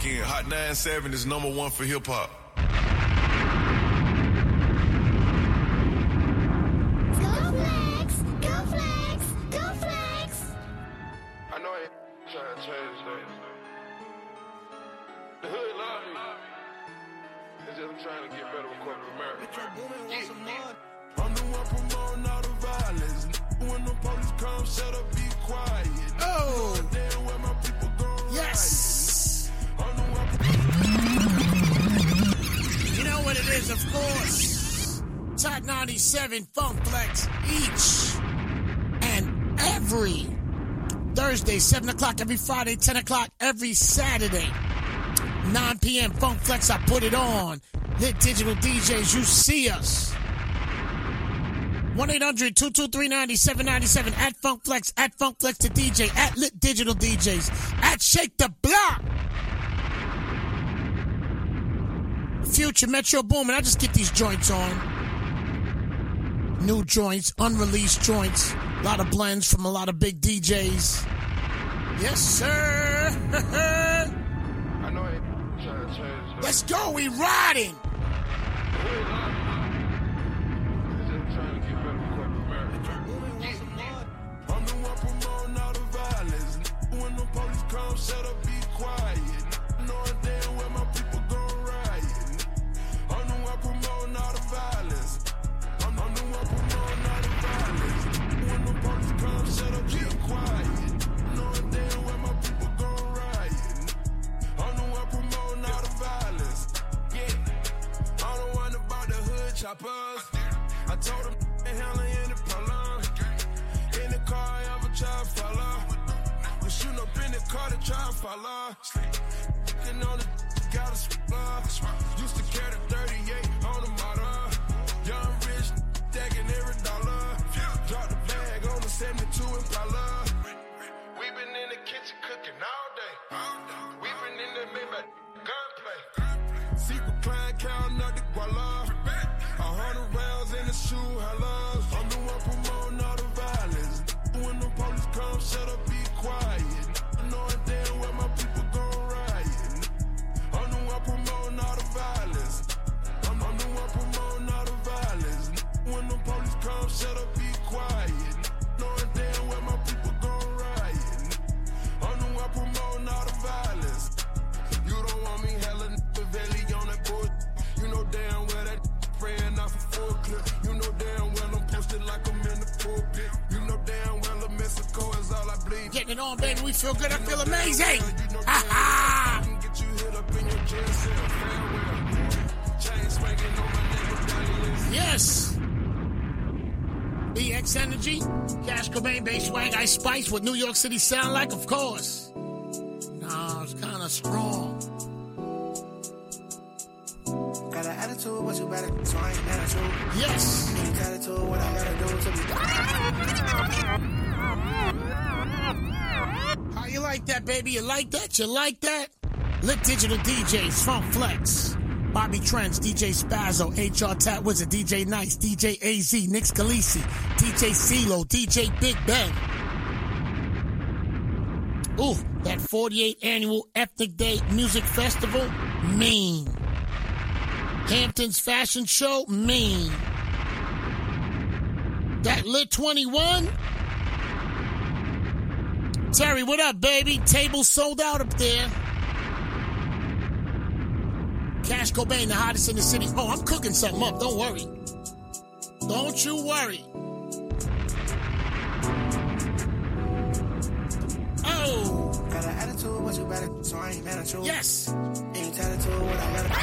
weekend. Hot 97 is #1 for hip-hop. Go Flex! Go Flex! Go Flex! I know I ain't trying to change things. The hood love me. It's just I'm trying to get better with corporate America. I'm the one promoting all the violence. When the police come, shut up, be quiet. Oh! Damn, where my people going? Yes! You know what it is, of course. Top 97 Funk Flex each and every Thursday, 7 o'clock, every Friday, 10 o'clock, every Saturday, 9 p.m. Funk Flex, I put it on. Lit Digital DJs, you see us. 1-800-223-9797 at Funk Flex the DJ, at Lit Digital DJs, at Shake the Block. Future Metro Boomin. I just get these joints on. New joints, unreleased joints, a lot of blends from a lot of big DJs. Yes, sir. I know I ain't trying to change things. Let's go, we riding. The hood love me. It's just I'm trying to get better with corporate America. I'm the one promoting all the violence. When the police come, shut up, be quiet. Knowing damn where my people gon' riot. I'm the one promoting all the violence. I'm the one promoting all the violence. When the police come, shut up, be quiet. Knowing damn where my people gon' riot. I'm the one promoting all the violence. Yeah, I'm the one about the hood choppers. I told them hell in the problem. In the car, I ever try to follow. We shooting up in the car to try to follow. And on the got a spot. Used to carry the 38 on the motor. Young rich, stacking every dollar. Drop the bag on the 72 Impala. We been in the kitchen cooking all day. We been in the Maybach gunplay. Secret client counting up the guala. 100 rounds in the shoe, hello. I'm the one promoting all the violence. When the police come, shut up, be quiet. Knowing damn where my people gon' riot. I'm the one promoting all the violence. I'm the one promoting all the violence. When the police come, shut up, be quiet. Knowing damn where my people gon' riot. I'm the one promoting all the violence. You don't want me hella Valley on that board. You know damn well that praying off a full clip. You know damn well I'm posted like I'm in the pulpit. You know damn well the Mexico is all I bleed. Getting it on, baby. We feel good. I feel amazing. Ha ha! Get you hit up in your jail cell. Farewell. Chain swinging on my nigga. Yes. BX Energy, Cash Cobain, Bass Swag, Ice Spice. What New York City sound like? Of course. No, it's kind of strong. Got an attitude, what you better, so I ain't attitude. Yes. Ain't attitude, what I gotta do to be. How you like that, baby? You like that? You like that? Lit Digital DJs, Funk Flex, Bobby Trends, DJ Spazzo, HR Tat Wizard, DJ Nice, DJ AZ, Nick Scalisi, DJ CeeLo, DJ Big Ben. Ooh, that 48th annual Ethnic Day Music Festival, mean. Hamptons Fashion Show, mean. That Lit 21. Terry, what up, baby? Table sold out up there. Cash Cobain, the hottest in the city. Oh, I'm cooking something up. Don't worry. Don't you worry. Oh. Got an attitude, what you better, so I ain't attitude. Yes. Ain't attitude, what I gotta.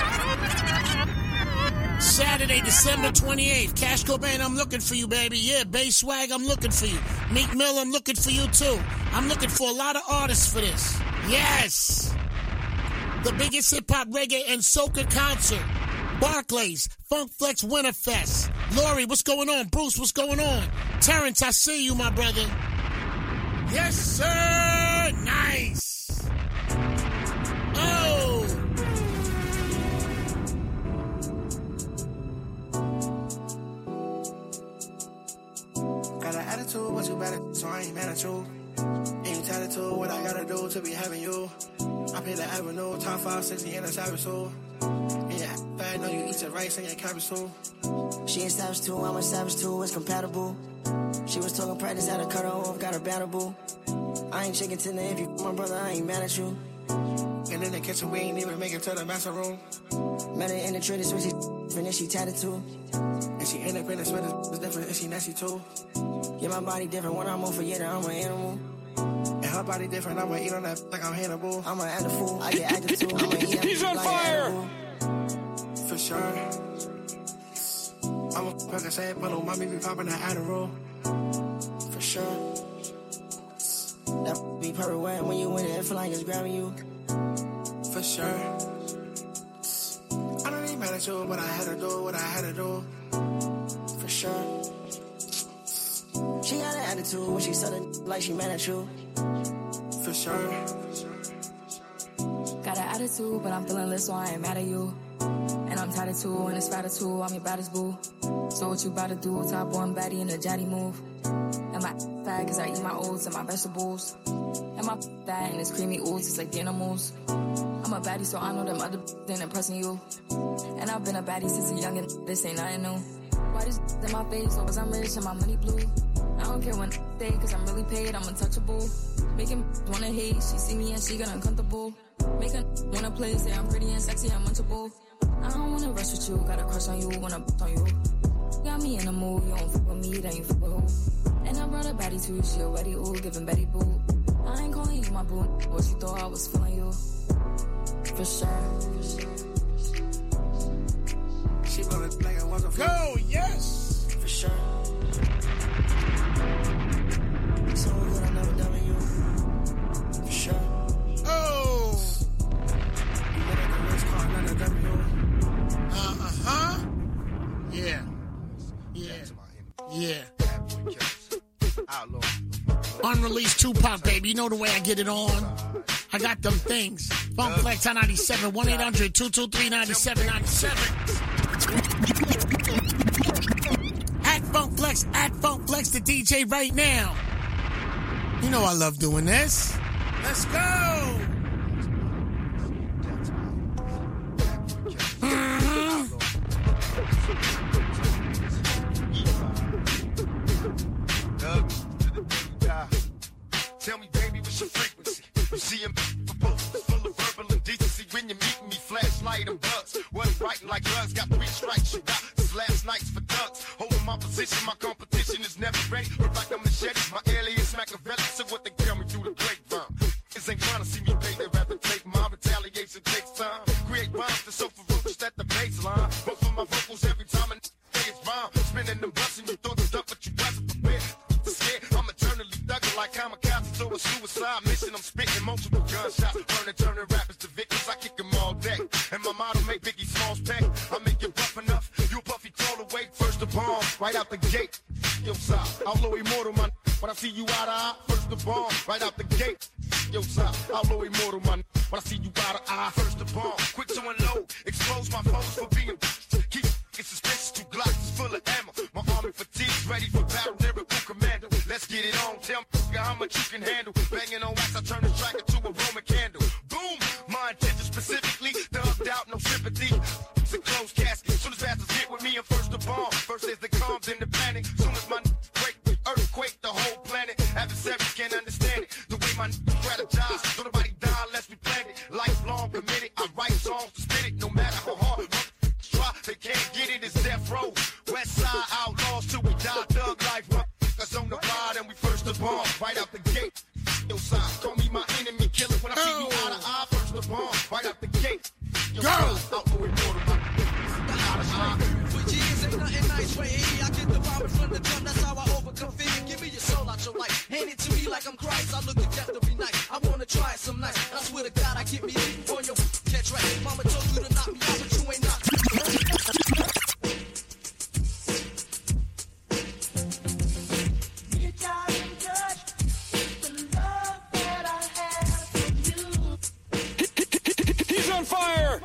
Saturday, December 28th. Cash Cobain, I'm looking for you, baby. Yeah, Bass Swag, I'm looking for you. Meek Mill, I'm looking for you, too. I'm looking for a lot of artists for this. Yes. The biggest hip-hop, reggae, and soca concert. Barclays, Funk Flex Winterfest. Lori, what's going on? Bruce, what's going on? Terrence, I see you, my brother. Yes, sir. Nice. Oh. Got an attitude, what you better, so I ain't attitude. Ain't attitude, attitude, what I gotta do to be having you. I pay the avenue, top 5, 60 in a savage soul. Yeah, bad, know you eat your rice and your cabbage too. She ain't savage too, I'm a savage too, it's compatible. She was talking practice, had to cut her off, got her battable. I ain't chicken tender, if you my brother, I ain't mad at you. And in the kitchen, we ain't even make it to the master room. Met her in the trading, so she finished, she tatted too. And she independent, sweat is different, and she nasty too. Yeah, my body different, when I'm over, yeah, I'm an animal. And her body different, I'ma eat on that like I'm Hannibal. I'ma act a fool, I get active too. I'ma eat up He's on like fire! Animal. For sure. I'ma fuck a sad pillow, mommy be popping that Adderall. For sure. That be perfect wet when you in it, feel like it's grabbing you. For sure. I don't even mad at you, but I had to do what I had to do. For sure. She got an attitude when she said it like she mad at you. For sure. Got an attitude, but I'm feeling lit, so I ain't mad at you. And I'm tired of two, and it's fat of two, I'm your baddest boo. So what you about to do? Top one baddie in a jatty move. And my fat, cause I eat my oats and my vegetables. And my fat and it's creamy oats, it's like the animals. I'm a baddie, so I know them other ain't impressing you. And I've been a baddie since a youngin', this ain't nothing new. Why this in my face, or cause I'm rich and my money blue? I don't care when they say, cause I'm really paid, I'm untouchable. Making wanna hate, she see me and she get uncomfortable. Make her wanna play, say I'm pretty and sexy, I'm munchable. I don't wanna rush with you, got a crush on you, wanna on you. Got me in the mood, you don't fuck with me, then you fuck with who? And I brought a baddie too, she already ooh, giving Betty boo. I ain't calling you my boo, but she thought I was feeling you. For sure. She wanna like I was a Go, yes! For sure. So good, I never done with you. For sure. Oh! You better go race car, not a W. Uh-huh. Yeah. Yeah. Yeah. Unreleased Tupac, baby. You know the way I get it on. I got them things. Funk Flex on 97, 1-800-223-9797. At Funk Flex, the DJ right now. You know I love doing this. Let's go. Tell me, baby, what's your frequency? You see him full of verbal indecency. When you meet me, flashlight and bugs. Wasn't writing like drugs, got 3 strikes. You got this last night's for ducks. Holding my position, my competition is never ready. Work like a machete, my alias Machiavelli. So what they tell me through the grapevine. This ain't trying to see me pay, they'd rather take my retaliation takes time. Create rhymes that's so ferocious that the baseline. But for my vocals every time I say it's rhyme. Spinning them busting, you thought it's up, but you wasn't prepared. Scared, I'm eternally thugging like kamikaze to a suicide mission. I'm spitting multiple gunshots, turning rappers to victims. I kick them all day, and my motto make Biggie Smalls pay. I make you rough enough, you puffy crawl away. First the bomb, right out the gate. Yo, side, outlaw immortal, man. When I see you eye to eye, first the bomb, right out the gate. Yo, side, outlaw immortal, man. When I see you eye to eye, first the bomb, quick to unload, expose my foes for being. Keep it's suspicious, 2 Glocks full of ammo. My army fatigue's ready for battle, lyrical commando. Let's get it on, tell me how much you can handle. Banging on wax, I turn the track into a Roman candle. Boom, my intention specifically, thugged out, no sympathy. It's a closed casket, soon as bastards get with me, I'm first to bomb. First there's the calms and the panic, soon as my break, the earthquake, the whole planet. Adversaries can't understand it, the way my strategize. Don't nobody die unless we plan it. Lifelong committed, I write songs to spit it, no matter how hard. They can't get it, it's death row. West side outlaws till we die, thug life. Us on the ride and we first the bomb, right out the gate. Yo, side, call me my enemy killer. When I see you eye to eye, first the bomb, right out the gate. Yo, Go! Outlaw immortal, For years ain't nothing nice right here. I get the power from the drum, that's how I overcome fear. Give me your soul out your life, hand it to me like I'm Christ. I look at death to be nice, I wanna try it some nights. I swear to God, I get me leaving for your catch right. Mama told you to knock me out, but you ain't knocked me. He's on fire!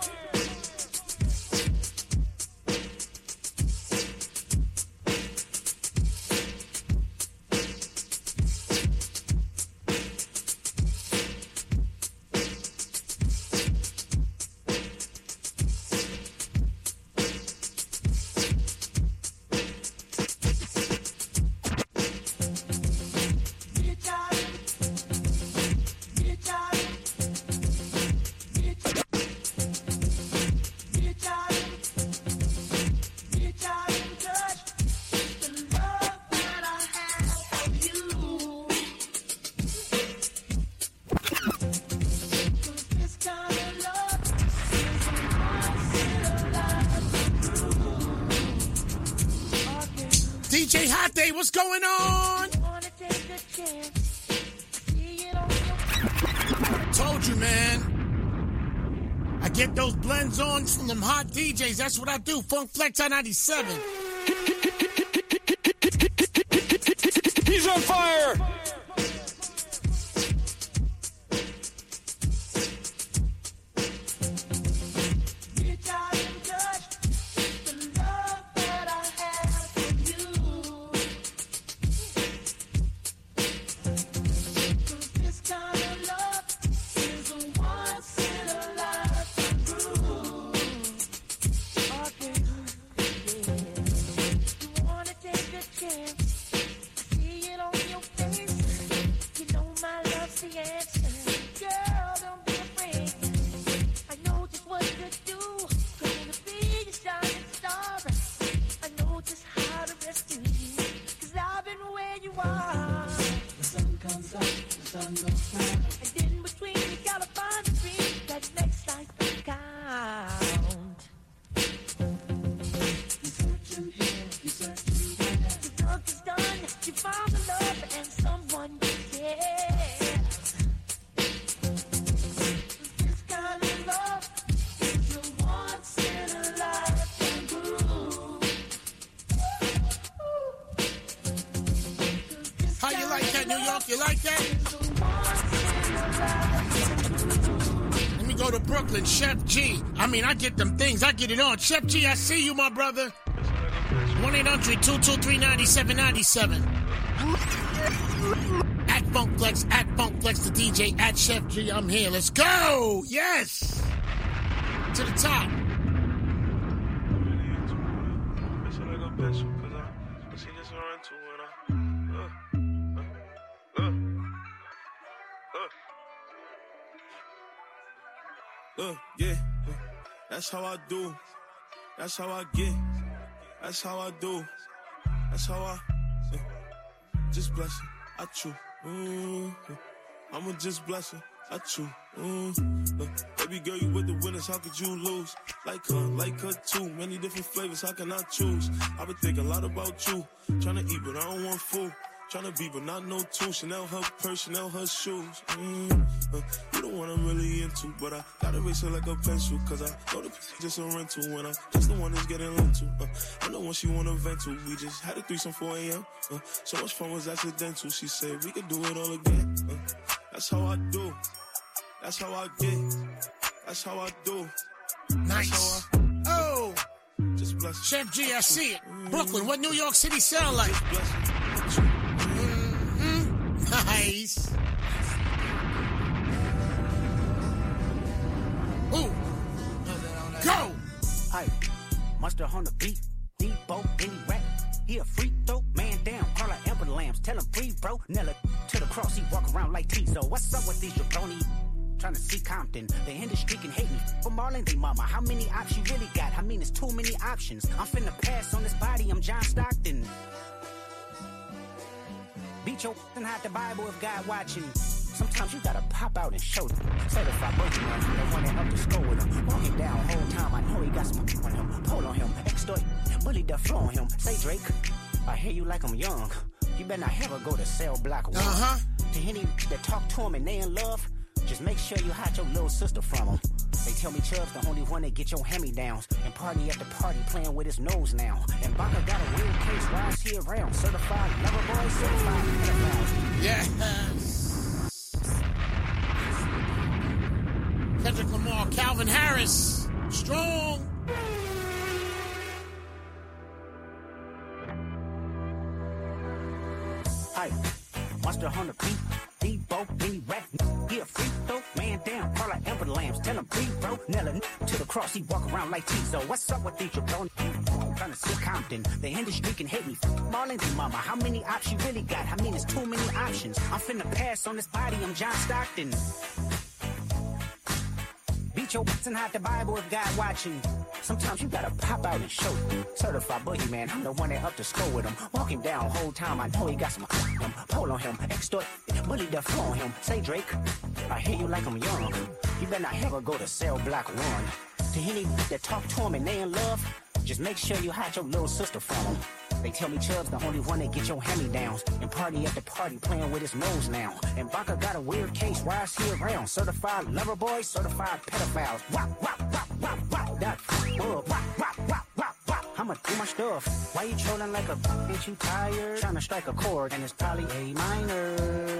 what's going on? Told you, man. I get those blends on from them hot DJs. That's what I do. Funk Flex on 97. He's on fire! You like that? Let me go to Brooklyn. Chef G. I mean, I get them things. I get it on. Chef G, I see you, my brother. 1-800-223-9797. At Funk Flex, the DJ, at Chef G. I'm here. Let's go. Yes. To the top. Yeah, that's how I do. That's how I get. That's how I do. That's how I just blessing. I chew. I'm a just blessing. I chew. Baby girl, you with the winners. How could you lose? Like her too. Many different flavors. How can I choose? I've been thinking a lot about you. Trying to eat, but I don't want food. Tryna be, but not no two. Chanel her purse, Chanel her shoes. You the one I'm really into, but I gotta race her like a pencil. Cause I know the just a rental when I just the one that's getting lent to. I'm the one she wanna vent to. We just had a threesome 4 a.m. So much fun was accidental. She said we could do it all again. That's how I do. That's how I get. That's how I do. Nice. Oh. Just bless. Chef G, I see it. Brooklyn, what New York City sound like? Nice. Ooh. Go. Hey, Mustard on the beat. Debo, any rap. He a free throw, man down. Call her Amber Lambs. Tell him free, bro. Nella to the cross. He walk around like Tizo. What's up with these jabroni? Trying to see Compton. The industry can hate me. For Marlon, they mama. How many options you really got? I mean, it's too many options. I'm finna pass on this body. I'm John Stockton. Beat your and hide the Bible if God watching. Sometimes you gotta pop out and show them. Certified boogeyman, man, the one that up to school with him. Walking down whole time, I know he got some on him. Pull on him, extort, bully the flow on him. Say Drake, I hear you like I'm young. You better not ever go to cell block 1. To any that talk to him and they in love, just make sure you hide your little sister from him. They tell me Chubb's the only one that get your hand-me-downs. And party at the party playing with his nose now. And Baka got a weird case, rides here around. Certified lover boy, certified pedophile. Yes. Kendrick Lamar, Calvin Harris, strong. Hey, Monster on the beat. Debo, any rap, he a free throw, man down, call her Amber Lambs, tell him free, bro, Nella to the cross, he walk around like Tizo. What's up with these jabroni? Trying to see Compton, the industry can hate me. Marlon, they mama, how many options you really got? I mean, it's too many options. I'm finna pass on this body, I'm John Stockton. Beat your and hide the Bible if God watching. Sometimes you gotta pop out and show them. Certified boogeyman, I'm the one that up to score with him. Walking down whole time, I know he got some pull on him, extort, bully the flow on him. Say Drake, I hear you like I'm young. You better not ever go to cell block 1. To any that talk to him and they in love, just make sure you hide your little sister from him. They tell me Chubb's the only one that get your hand-me-downs. And party at the party playing with his nose now. And Baca got a weird case, why is he around? Certified lover boy, certified pedophiles. Wop, wop, wop, wop, wop, that wop, wop, wop, wop, wop. I'ma do my stuff. Why you trolling like a ain't you tired? Trying to strike a chord and it's probably A minor.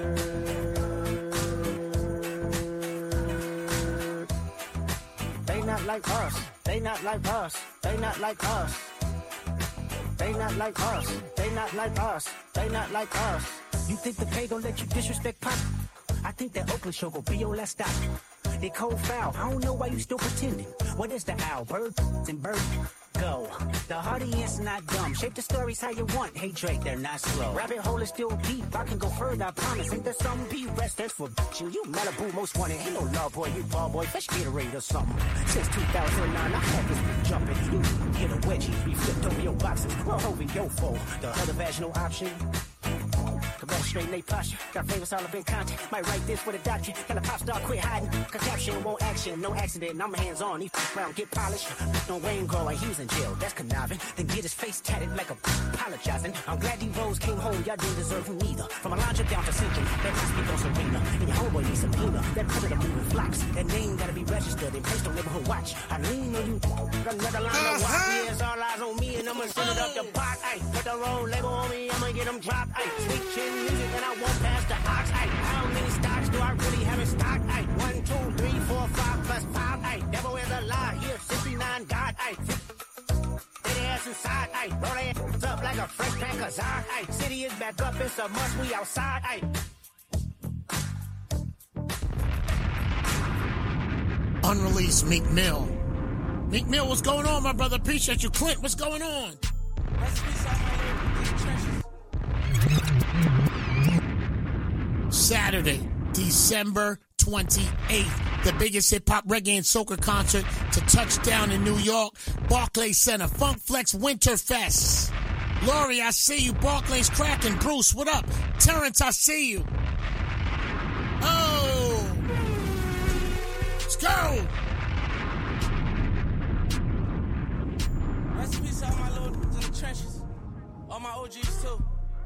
They not like us. They not like us. They not like us. They not like us. They not like us. They not like us. You think the pay gon' let you disrespect Pop? I think that Oakland show gon' be your last stop. They cold foul. I don't know why you still pretending. What is the owl? Bird and bird. Go. The audience not dumb. Shape the stories how you want. Hey Drake, they're not slow. Rabbit hole is still deep. I can go further, I promise. Ain't there some B-Rest that's for you? You Malibu most wanted. Ain't no love boy, you ball boy. Fresh Gatorade or something. Since 2009, I had this bitch jumping. You hit a wedgie. We flipped over your boxes. Roll over your foe. The other vaginal option. Come on, straighten they posture. Got flavors all up in content. Might write this for the doctor. Got a pop star, quit hiding. Cause caption won't action. No accident. I'm hands on. He round, get polished. No Wayne Grower. He was in jail. That's conniving. Then get his face tatted like a apologizing. I'm glad D-Rose came home. Y'all didn't deserve him neither. From Alondra down to Central. That must be on Serena. And your homeboy needs some Pina. That predator moving flocks. That name gotta be registered and placed on neighborhood watch. I lean on you. Another line of watch. Yeah, it's all eyes on me. And I'ma send it up the pot. Ay, put the road label on me. I'ma get them dropped. Ay, sweet chin music and I won't pass the ox. Ay, how many stocks do I really have in stock? Ay, 1, 2, 3, 4, 5 plus 5. Ay, devil is a lie. Here, 69 God. Ay, they ass inside. Ay, roll their ass up like a fresh pack of Zod. Ay, city is back up. It's a must. We outside. Ay. Unreleased Meek Mill. Meek Mill, what's going on, my brother? Appreciate you. Clint, what's going on? Saturday, December 28th, the biggest hip-hop, reggae, and soca concert to touch down in New York, Barclays Center, Funk Flex Winterfest. Lori, I see you. Barclays cracking. Bruce, what up? Terrence, I see you. Oh! Let's go! Rest in peace, all my little in the trenches. All my OGs, too.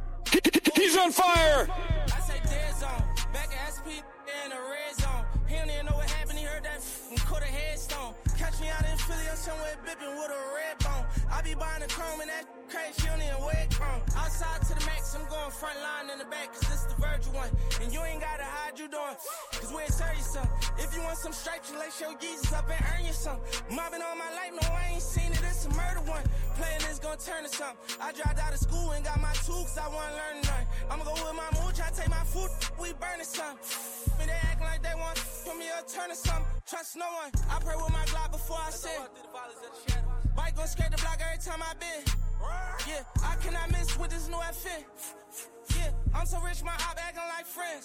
He's on fire! I say dead zone. Back at SP in the red zone. He don't even know what happened. He heard that and caught a headstone. Catch me out in Philly or somewhere bipping with a red bone. I be buying the chrome and that crazy. She don't even wear chrome. Outside to the max. I'm going front line in the back. Cause this the Virgil one. And you ain't gotta hide you doing. Cause we'll serve you some. If you want some stripes, you lace your geezers up and earn you some. Mobbing all my life. No, I ain't seen it. It's a murder one. Playing this gon' turn to something. I dropped out of school and got my tools. I wasn't learning nothing. I'ma go with my mood. Try to take my food. We burning something. And they acting like they want put me a turn or something. Trust no one. I pray with my Glock before I sin. Bike gon' scrape the block every time I been. Yeah, I cannot miss with this new outfit. Yeah, I'm so rich, my op acting like friends.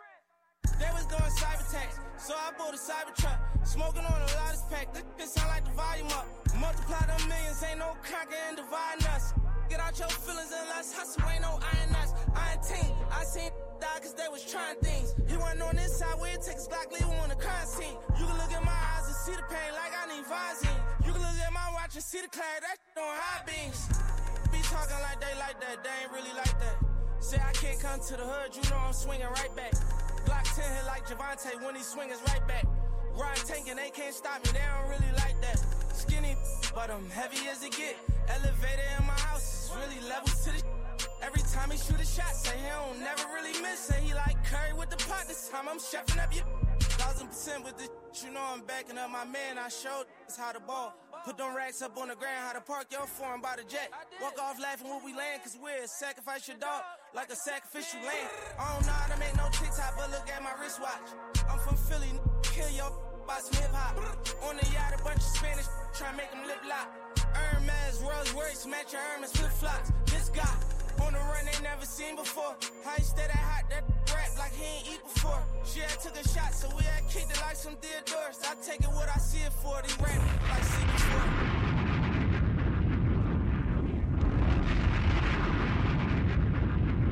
They was doing cyber tax, so I bought a cyber truck. Smoking on a lot of pack. This sound like the volume up. Multiply them millions, ain't no conquer and dividing us. Get out your feelings and let's hustle, ain't no iron nuts. Iron team, I seen die cause they was trying things. He wasn't on this side where it takes Glock, leave him on the crime scene. You can look at my eyes and see the pain like I need Visine. You can look at my watch and see the cloud, that shit on high beams. Be talking like that, they ain't really like that. Say I can't come to the hood, you know I'm swinging right back. Glock 10 hit like Javante when he swinging right back. Ryan tanking, they can't stop me, they don't really like that. Skinny, but I'm heavy as it get. Elevator in my house, it's really levels to the every time he shoot a shot, say he don't never really miss. Say he like Curry with the pot, this time I'm chefing up your 1000% with this. You know I'm backing up my man, I showed us how to ball. Put them racks up on the ground, how to park your foreign by the jet. Walk off laughing when we land, cause we'll sacrifice your dog like a sacrificial lamb. I don't know how to make no TikTok, but look at my wristwatch. I'm from Philly, kill your by some hip hop. On the yacht, a bunch of Spanish, try to make them lip lock. Hermes, Rolls Royce, match your Hermes flip flops. This guy on the run they never seen before. How he stay that hot, that rap like he ain't eat before. She had took a shot, so we had kicked it like some Theodorus. I take it what I see it for. They rap like see before.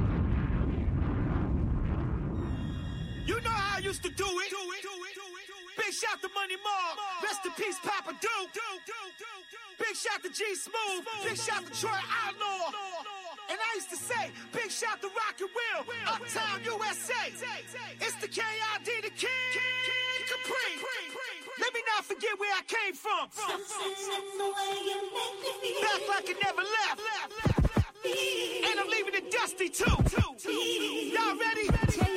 You know how I used to do it. Big shout to Money Mark. Rest in peace, Papa Duke. Big shout to G Smooth. Big shout to Troy Outlaw. And I used to say, big shout to Rock and Will. Uptown USA. It's the KID, the King Capri. Let me not forget where I came from. Back like it never left. And I'm leaving it dusty too. Y'all ready?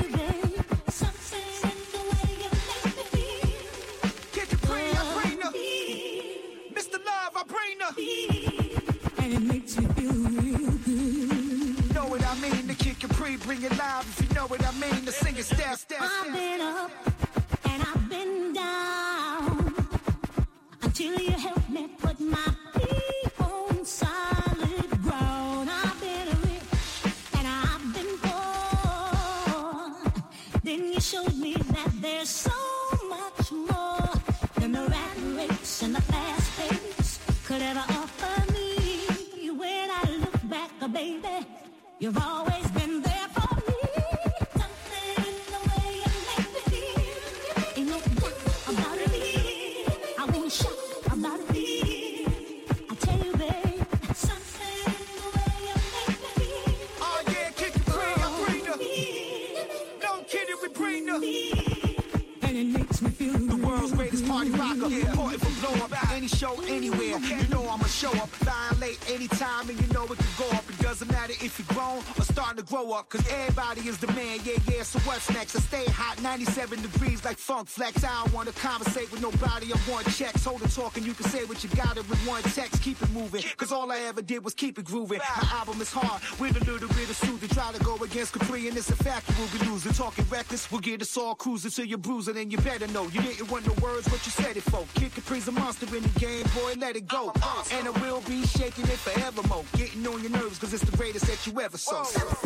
Kid Capri, I bring her. Mr. Love, I bring her. And it makes me feel real good. Know what I mean? The Kid Capri, bring it live. If you know what I mean, the singing step. I've been up and I've been down until you help me put my feet on solid ground. I've been rich and I've been poor. Then you showed me that there's so much more than the rat race and the fast pace could ever offer me. When I look back, baby, you've always been there for me. Something in the way you make me feel. Ain't no doubt about it. I won't shout about it. I tell you, babe, something in the way you make me feel. Oh yeah, Kid Capri, I bring her. No kidding, we bring her. And it makes me feel the world's greatest party rocker. Important for blow up. Any show, anywhere. You know I'ma show up. Violate anytime, and you know it can go up. It doesn't matter if you're grown or starting to grow up, cause everybody is the man. Yeah, so what's next? I stay hot, 97 degrees like Funk Flex. I don't wanna conversate with nobody. I want checks. Hold the talk and you can say what you got it with one text. Keep it moving, cause all I ever did was keep it grooving. My album is hard, with a little bit of soothing. Try to go against Capri and it's a fact you will be losing. Talking reckless, we'll get us all cruising till you're bruising. And you better know, you didn't want no words, but you said it, folk. Kid Capri's a monster in the game, boy, let it go. And I will be shaking it forevermore. Getting on your nerves, cause it's the greatest that you ever saw.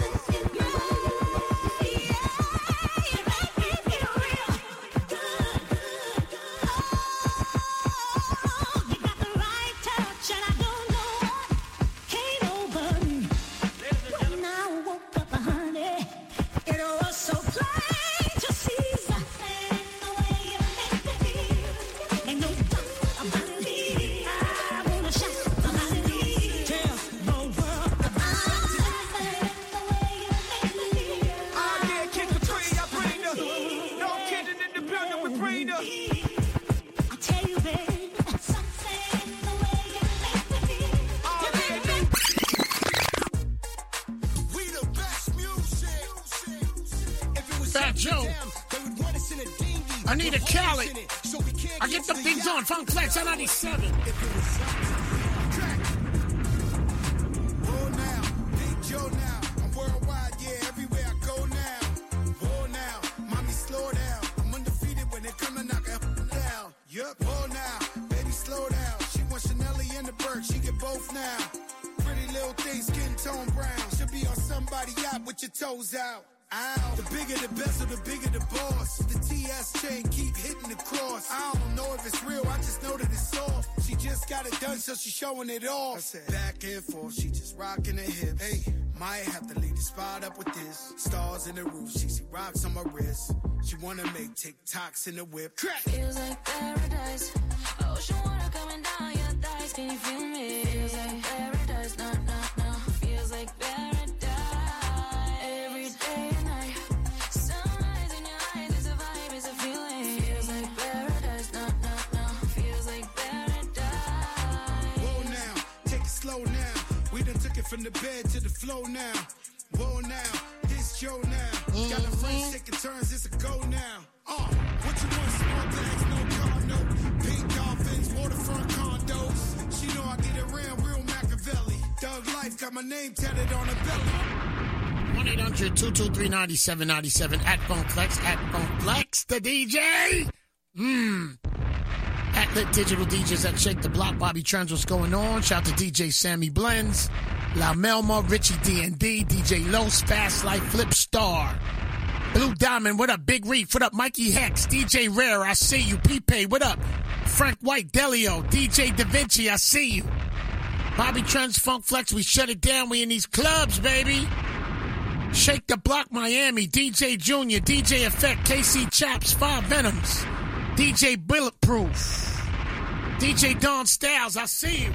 Anita Kelly. I get the things on. Funk Flex on 97. Oh now, Big Joe now. I'm worldwide, yeah, everywhere I go now. Whoa now, mommy slow down. I'm undefeated when they come to knock it down. Yup, whoa now, baby slow down. She wants Chanelly and the Burke, she get both now. Pretty little thing, skin tone brown. Should be on somebody's yacht with your toes out. Ow. The bigger the bezel, the bigger the boss. The TS chain keep hitting the cross. I don't know if it's real, I just know that it's soft. She just got it done, so she's showing it off. I said, back and forth, she just rocking her hips. Hey, might have to leave the spot up with this. Stars in the roof, she see rocks on my wrist. She wanna make TikToks in the whip. Crack! Feels like paradise. Ocean water coming down your thighs. Can you feel me? Feels like paradise. No, no, no. Feels like paradise. Every day and night. Sunrise in your eyes. It's a vibe, it's a feeling. Feels like paradise. No, no, no. Feels like paradise. Whoa now, take it slow now. We done took it from the bed to the floor now. Whoa now, this Joe now. Got a friends taking turns, it's a go now. What you want? Small bags, no car, no pink dolphins, waterfront condos. She know I get around real Machiavelli. Doug Life got my name tatted on her belly. 1-800-223-9797 at Funk Flex, the DJ. At Lit Digital DJs that shake the block. Bobby Trends, what's going on? Shout to DJ Sammy Blends, La Melma, Richie D&D, DJ Los, Fast Life, Flip Star, Blue Diamond, what up? Big Reef, what up? Mikey Hex, DJ Rare, I see you. P-Pay, what up? Frank White, Delio, DJ Da Vinci, I see you. Bobby Trends, Funk Flex, we shut it down. We in these clubs, baby. Shake the Block, Miami, DJ Junior, DJ Effect, KC Chaps, 5 Venoms. DJ Bulletproof. DJ Don Styles, I see you.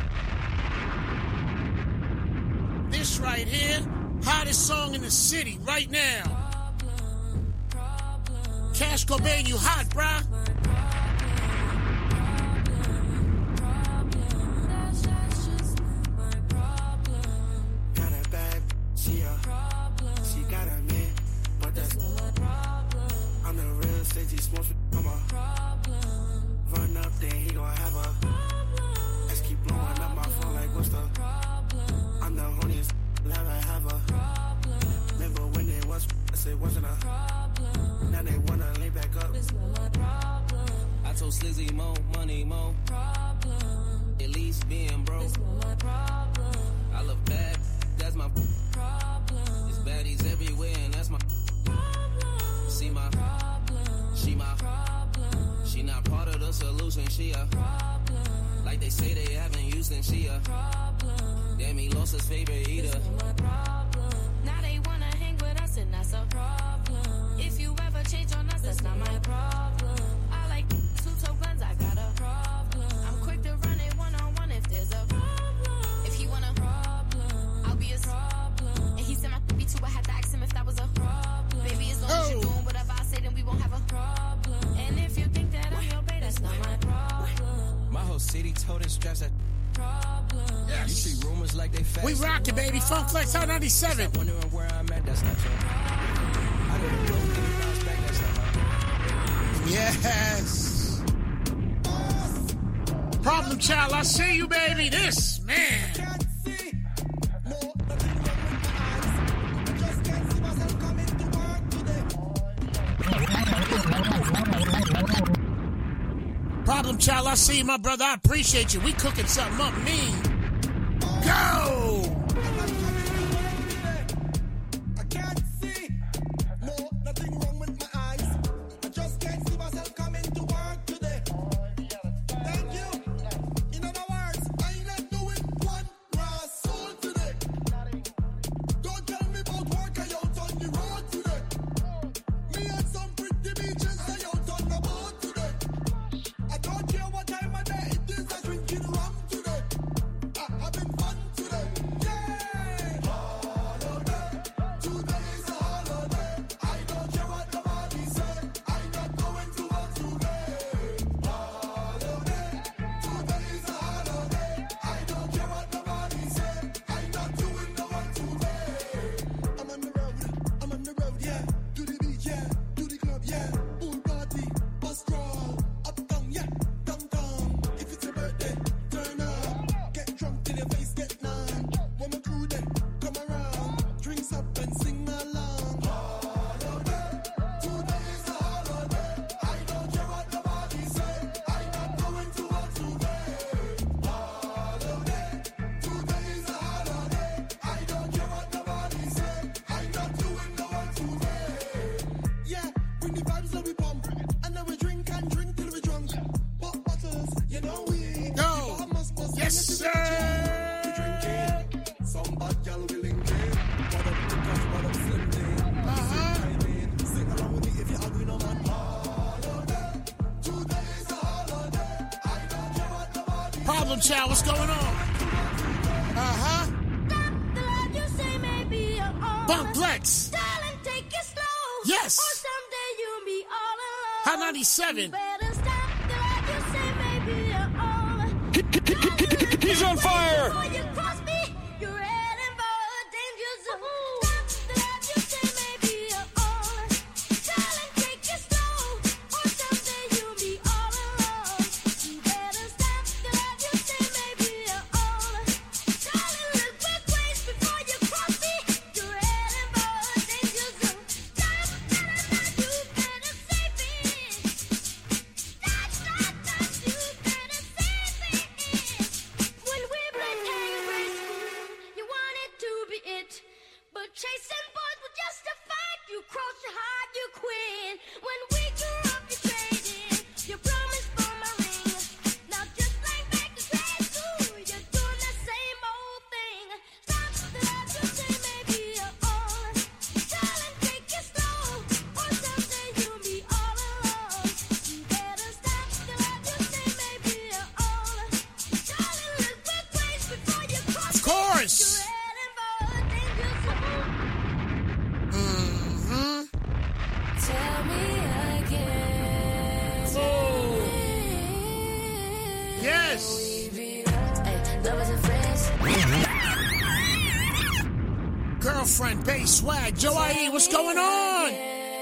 This right here, hottest song in the city right now. Cash Cobain, you hot, bruh. Got a bad, she got a man, but that's I'm the real estate, he smokes with run up, then he gon' have a let's keep blowing up my phone like what's the I'm the honeyest, never have a remember when it was, I said wasn't a now they wanna lay back up. I told Slizzy more money, more at least being broke. I love bad, that's my it's baddies everywhere and that's my see my she not part of the solution, she a like they say they haven't used and she a damn he lost his favorite eater. Now they wanna hang with us and that's a problem. If you ever change on us, that's not my problem. I like two-toe guns, I got a problem. I'm quick to run it one-on-one if there's a problem. If he wanna problem, I'll be his problem. And he said my be too, I had to ask him if that was a problem. Baby, as long as you're doing whatever I say, then we won't have a problem. And if you think that I'm your bae, that's not my problem. My whole city told and stressed that yes. You see rumors like they fast. We rockin', baby. Funk Flex Hot 97. Wondering where I'm at, that's not true. I didn't know any bounce back, that's not my yes. Problem Child, I see you, baby. This, man. Problem Child, I see you, my brother. I appreciate you. We cooking something up mean. Go! I can't see. No, nothing wrong with my eyes. I just can't see myself coming to work today. Thank you. In other words, I ain't not doing one raw soul today. Don't tell me about work, I out on the road today. Me and some pretty beaches, I out on the boat today. I don't care what time of day it is, I drinking rum today. Having fun today. Yeah! Holiday. Today is a holiday. I don't care what nobody say. I'm not going to work today. Holiday. Today is a holiday. I don't care what nobody say. I'm not doing no work today. I'm on the road, yeah. To the beach, yeah. To the club, yeah. Pool party, bus crawl. Uptown, yeah. Downtown. If it's your birthday, turn up. Get drunk till your face get numb. When my crew then come around, drinks up and sing along. Holiday. Today is a holiday. I don't care what nobody say. I'm not going to work today. Holiday. Today is a holiday. I don't care what nobody say. I'm not doing no work today. Yeah, bring the vibes that we pump. And then we drink and drink till we drunk. Pop bottles, you know we. Go. Yes, sir. We drinking. Some bad gal will link in. What up the cup, what up slim thing. Sing along with me if you're ugly, no man. Holiday. Today is a holiday. I don't care what nobody. Problem Child, what's going on? Uh-huh. The love you say may be your own. Funk Flex. Darling, take it slow. Yes. Or someday you'll be all alone. Hot 97. Better stop. The love you say may be your own. He's on fire! Before you cross me, you're heading for a danger zone. Stop. The love you say may be your own. Darling, take it slow. Or someday you'll be all alone. You better stop. The love you say may be your own. Darling, look both ways before you cross me. You're heading for a danger zone. Stop. You better save me. Stop. You better save me. When we break Yes. Lovers and friends. Girlfriend, bass, swag, Joe IE, what's going on?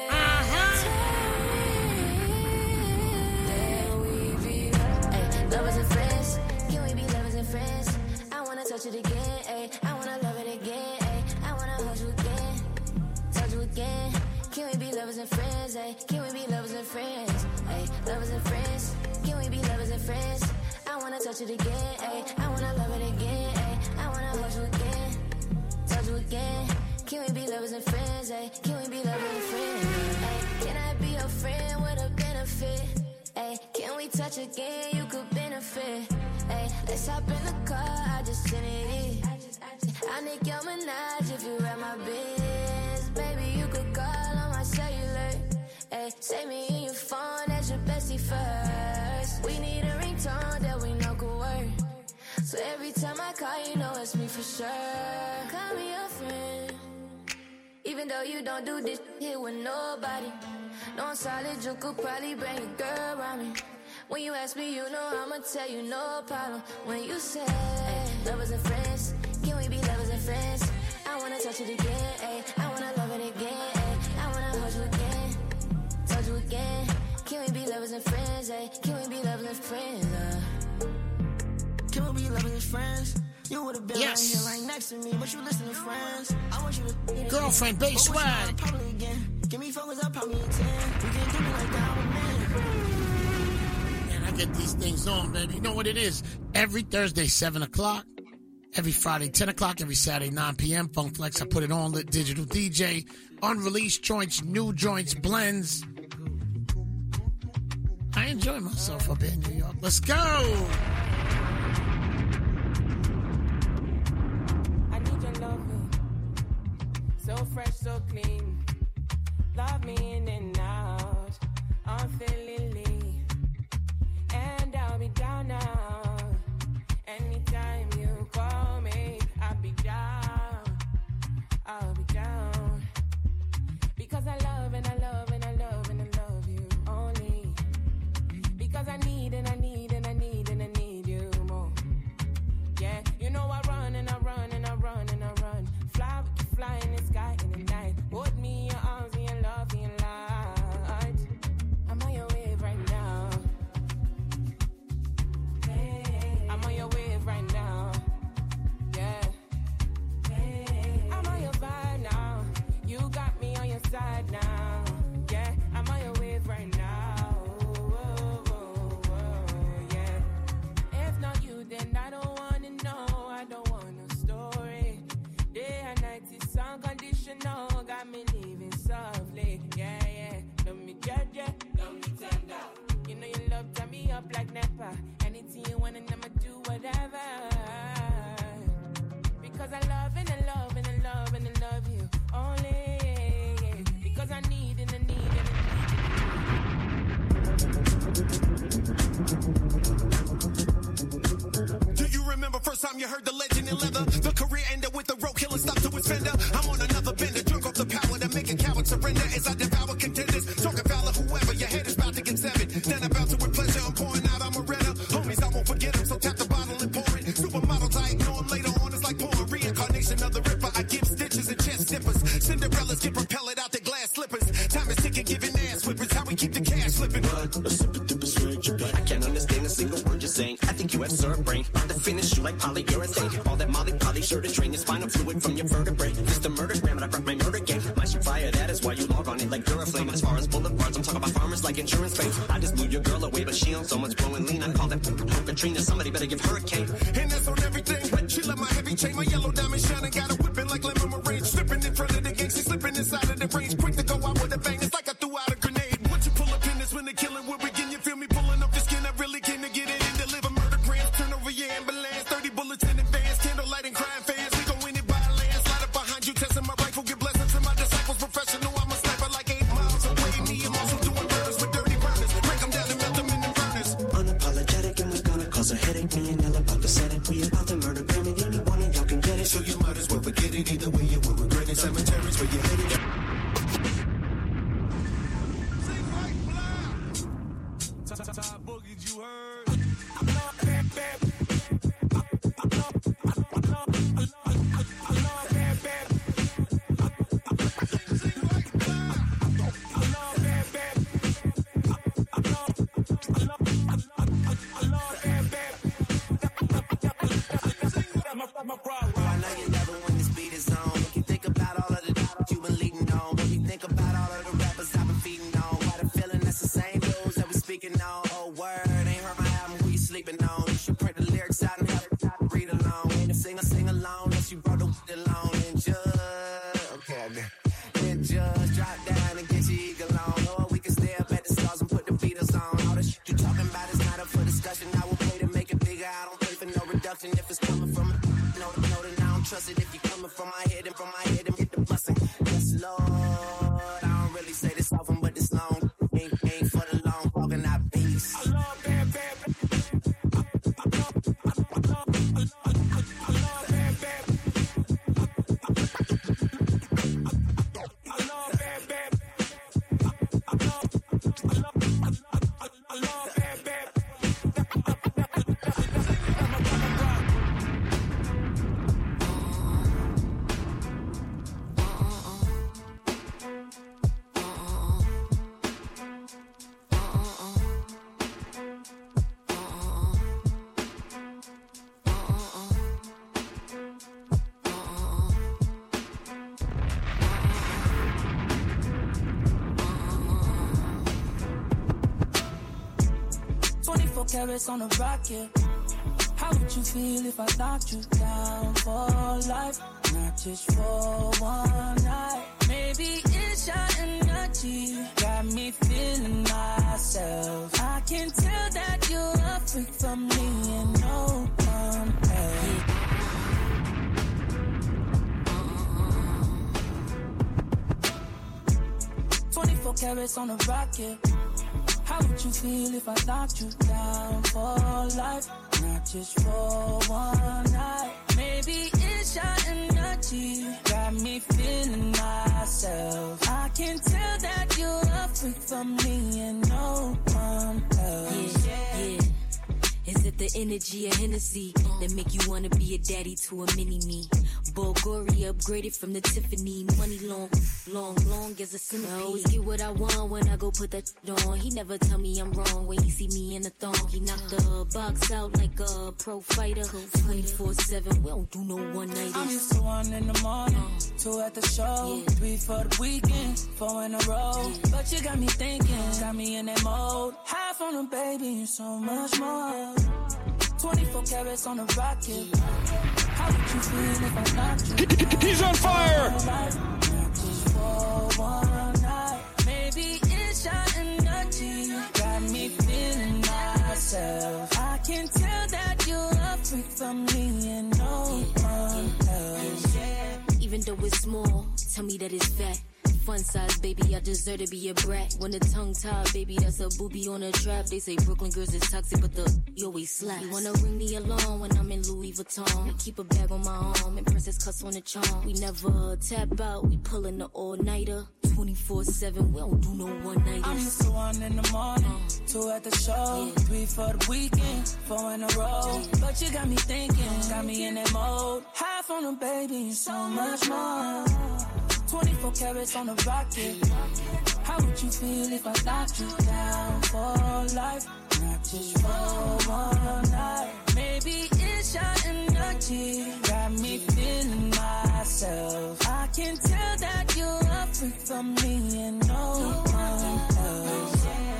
Lovers and friends, can we be lovers and friends? I wanna touch it again, ay. I wanna love it again, ay. I wanna hold you again, touch you again. Can we be lovers and friends, ay? Can we be lovers and friends, ay? Lovers and friends, can we be lovers and friends? I wanna touch it again, ay. I wanna love it again, ay. I wanna hold you again, touch you again. Can we be lovers and friends, ay? Can we be lovers and friends, ay? Can I be your friend with a benefit? Ay, can we touch again? You could benefit. Ay, let's hop in the car, I just sent it in. I Nick your Minaj if you ride my biz. Baby, you could call on my cellular. Ay, save me in your phone, that's your bestie first. We need a ringtone that we know could work. So every time I call, you know it's me for sure. Call me your friend. Even though you don't do this here with nobody. No, I'm solid, you could probably bring a girl around me. When you ask me, you know I'ma tell you no problem. When you say, lovers and friends, can we be lovers and friends? I wanna touch it again, ay. I wanna love it again, ay. I wanna hold you again, touch you again. Can we be lovers and friends, ay? Can we be lovers and friends, Can we be lovers and friends? You would have been Yes. right here, right next to me, but you listen to friends. I want you to Girlfriend, bass, swag. Probably again. Give me focus up, probably a 10. You can't do me like that, I'm a man. Man, I get these things on, baby. You know what it is? Every Thursday, 7 o'clock. Every Friday, 10 o'clock. Every Saturday, 9 p.m. Funk Flex, I put it on. Lit Digital DJ. Unreleased joints, new joints, blends. I enjoy myself up here in New York. Let's go! I need your loving, so fresh, so clean. Love me in and out, unfailingly. And I'll be down now. Anytime you call me, I'll be down. I'll be down. Because I love and I love and I love and I love you only. Because I need and I need and I need and I need you more. Yeah, you know I run and I run and I run and I run. Fly with you, fly in the sky in the night. Hold me in your arms and your love and your light. I'm on your wave right now. I'm on your wave right now. Yeah. I'm on your vibe now. You got me on your side now. Yeah, I'm on your wave right now. Yeah. If not you, then I don't wanna know. I don't want no story. Day and night is unconditional. Got me living softly. Yeah, yeah. Love me judge, love me tender. You know you love turn me up like Nepa. Anything you want and I'ma do whatever. Because I love and I love and I love and I love you only. Because I need and I need and Do you remember first time you heard the legend in leather? The career ended with the road killer stopped to his fender. I'm on another bender, drunk off the power that make a coward surrender as I devour contenders. Talking foul of whoever, your head is about to get severed. Then about to with pleasure, I'm pouring out, I'm a redder. Homies, I won't forget them, so tap the bottle and pour it. Supermodels, I ignore them later on, it's like porn. Reincarnation of the Ripper, I give stitches and chest snippers. Cinderellas get propelled out their glass slippers. Time is ticking, giving ass whippers. How we keep the cash slipping. A super duper swag you got. I can't understand a single word you're saying. I think you have served brain. About to finish you like polyurethane. All that molly poly sure to drain your spinal fluid from your vertebrae. It's the murder gram and I brought my murder game. My shit fire, that is why you log on it like Duraflame. As far as boulevards, I'm talking about farmers like insurance claims. I just blew your girl away, but she on so much blowing lean. I call that Katrina. Somebody better give her a cane. And that's on everything. She love my heavy chain, my yellow diamond shining. Got a whipping like lemon meringue. Slipping in front of the gang, she slipping inside of the range. Quick to go out with a bang, it's like I threw out a grenade. Once you pull up in this when the killing will begin, you feel me pulling up the skin. I really came to get it and deliver murder grams. Turn over your ambulance, 30 bullets in advance. Candlelight and crime fans, we go in it by land. Slide up behind you, testing my rifle, give blessings to my disciples. Professional, I'm a sniper like 8 miles away. Me, I'm also doing murders with dirty burners. Break them down and melt them in the furnace. Unapologetic and we're gonna cause a headache. Me and Ella about to set it. We about to murder gram and any one of y'all can get it. So you might as well forget it. Either way, you will regret it. Cemeteries where you're headed. Top boogies, you heard. tweaking on. Oh, word, ain't heard my album, who you sleeping on? You should print the lyrics out and have it read along. Ain't a sing along, unless you brought the along. And just drop down and get your eagle on. Or we can stay up at the stars and put the Beatles on. All the shit you talking about is not up for discussion. I will pay to make it bigger. I don't pay for no reduction if it's coming from it. No, that I don't trust it. If you coming from my head and hit the blessing. Yes, Lord. I don't really say this often, but this long ain't for the long walk and not peace. I love bad, bad. Carrots on a rocket. How would you feel if I knocked you down for life? Not just for one night. Maybe it's your energy got me feeling myself. I can tell that you're a freak for me and no one else. 24 carats on a rocket. How would you feel if I knocked you down for life? Not just for one night. Maybe it's your energy got me feeling myself. I can tell that you're a freak for me and no one else. Yeah. Is it the energy of Hennessy that make you wanna be a daddy to a mini-me? Bulgari upgraded from the Tiffany. Money long as a centipede. I always get what I want when I go put that on. He never tell me I'm wrong when he see me in the thong. He knocked the box out like a pro fighter. 24/7, we don't do no one-nighters. I'm used to 1 in the morning, 2 at the show, 3 for the weekend, 4 in a row. But you got me thinking, got me in that mode. High from the baby and so much more. 24 carats on a rocket. How would you feel if I knocked you down? He's on fire! Just for one night. Maybe it's your energy got me feeling myself. I can tell that you're a freak for me and no one else. Even though it's small, tell me that it's fat. Fun size, baby, I deserve to be a brat. When the tongue tied, baby, that's a booby on a trap. They say Brooklyn girls is toxic, but you always slap. You wanna ring me along when I'm in Louis Vuitton. Keep a bag on my arm and princess cuss on the charm. We never tap out, we pullin' the all-nighter. 24/7, we don't do no one-nighters. I'm used to 1 in the morning, 2 at the show, 3 for the weekend, 4 in a row. But you got me thinking, got me in that mode. High from the baby and so much more. 24 carats on a rocket. How would you feel if I knocked you down for life? Not just for one night. Maybe it's your energy got me feeling myself. I can tell that you're a freak for me and no one else.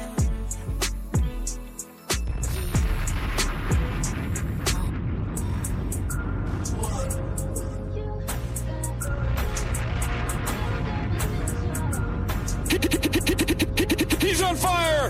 He's on fire!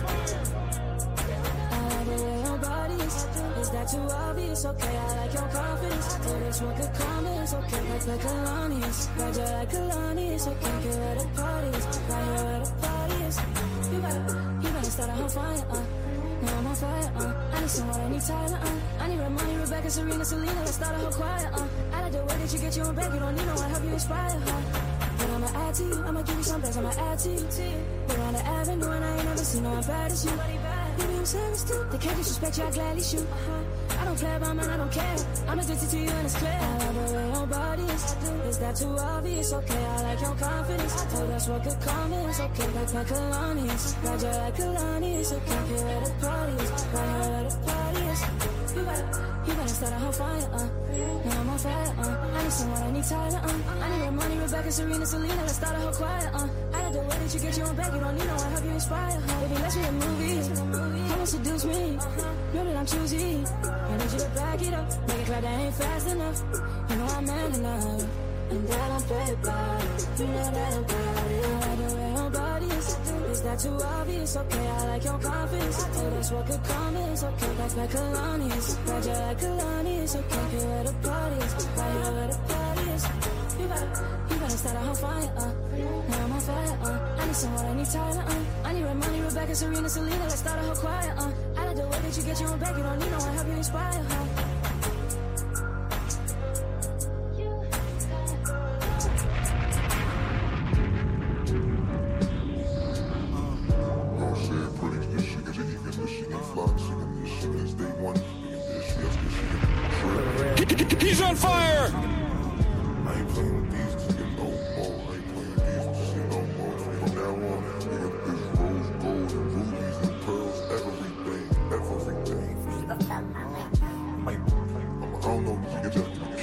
Is that too obvious? Okay, I like your confidence. Oh, that's what good comments. Okay, like Kalani's. Roger like Kalani's. Okay, get where the party is. Right here where the party is. You better start a whole fire, No, I'm on fire, I need someone, I need Tyler, I need Ramoni, Rebecca, Serena, Selena. Let's start a whole choir, I like the way that you get you on back. You don't need no one, help you inspire, But I'ma add to you, I'ma give you some things, I'ma add to you. We're on the avenue and I ain't never seen no one bad as you. Baby, I'm serious too, they can't disrespect you, I gladly shoot. I don't play about mine, I don't care. I'm addicted to you and it's clear. I love the way your body is that too obvious? Okay, I like your confidence. Oh, that's what good comments. Okay, like my Kalani's. Roger like Kalani's. Okay, get where the party is. Right here where the party is. You better start a whole fire, Now I'm on fire, I need someone, I need Tyler, I need Ramoni, Rebecca, Serena, Selena. Let's start a whole choir, I like the way that you get you on back. You don't need no one, help you inspire, Baby, let's make a movie. seduce me. Know that I'm choosy. I need you to back it up. Make it clear that ain't fast enough. You know I'm man enough. And that I'm played by it. You know that I'm about it. I like the way your body is that too obvious? Okay, I like your confidence. Oh, that's what could come is okay. Like Kalani's. Ride you like Kalani's. Okay, you where the party is. Right here where the party is. You gotta start a whole fire, now I'm on fire, I need some water, I need Tyler, I need Ramoni, Rebecca, Serena, Selena, let's start a whole choir, I like the way that you get your own back, you don't need no one help you inspire, He's on fire! I ain't playing with these niggas no more. I ain't playing with these niggas no more. From now on, nigga, this rose gold and rubies and pearls, everything. I don't know if you can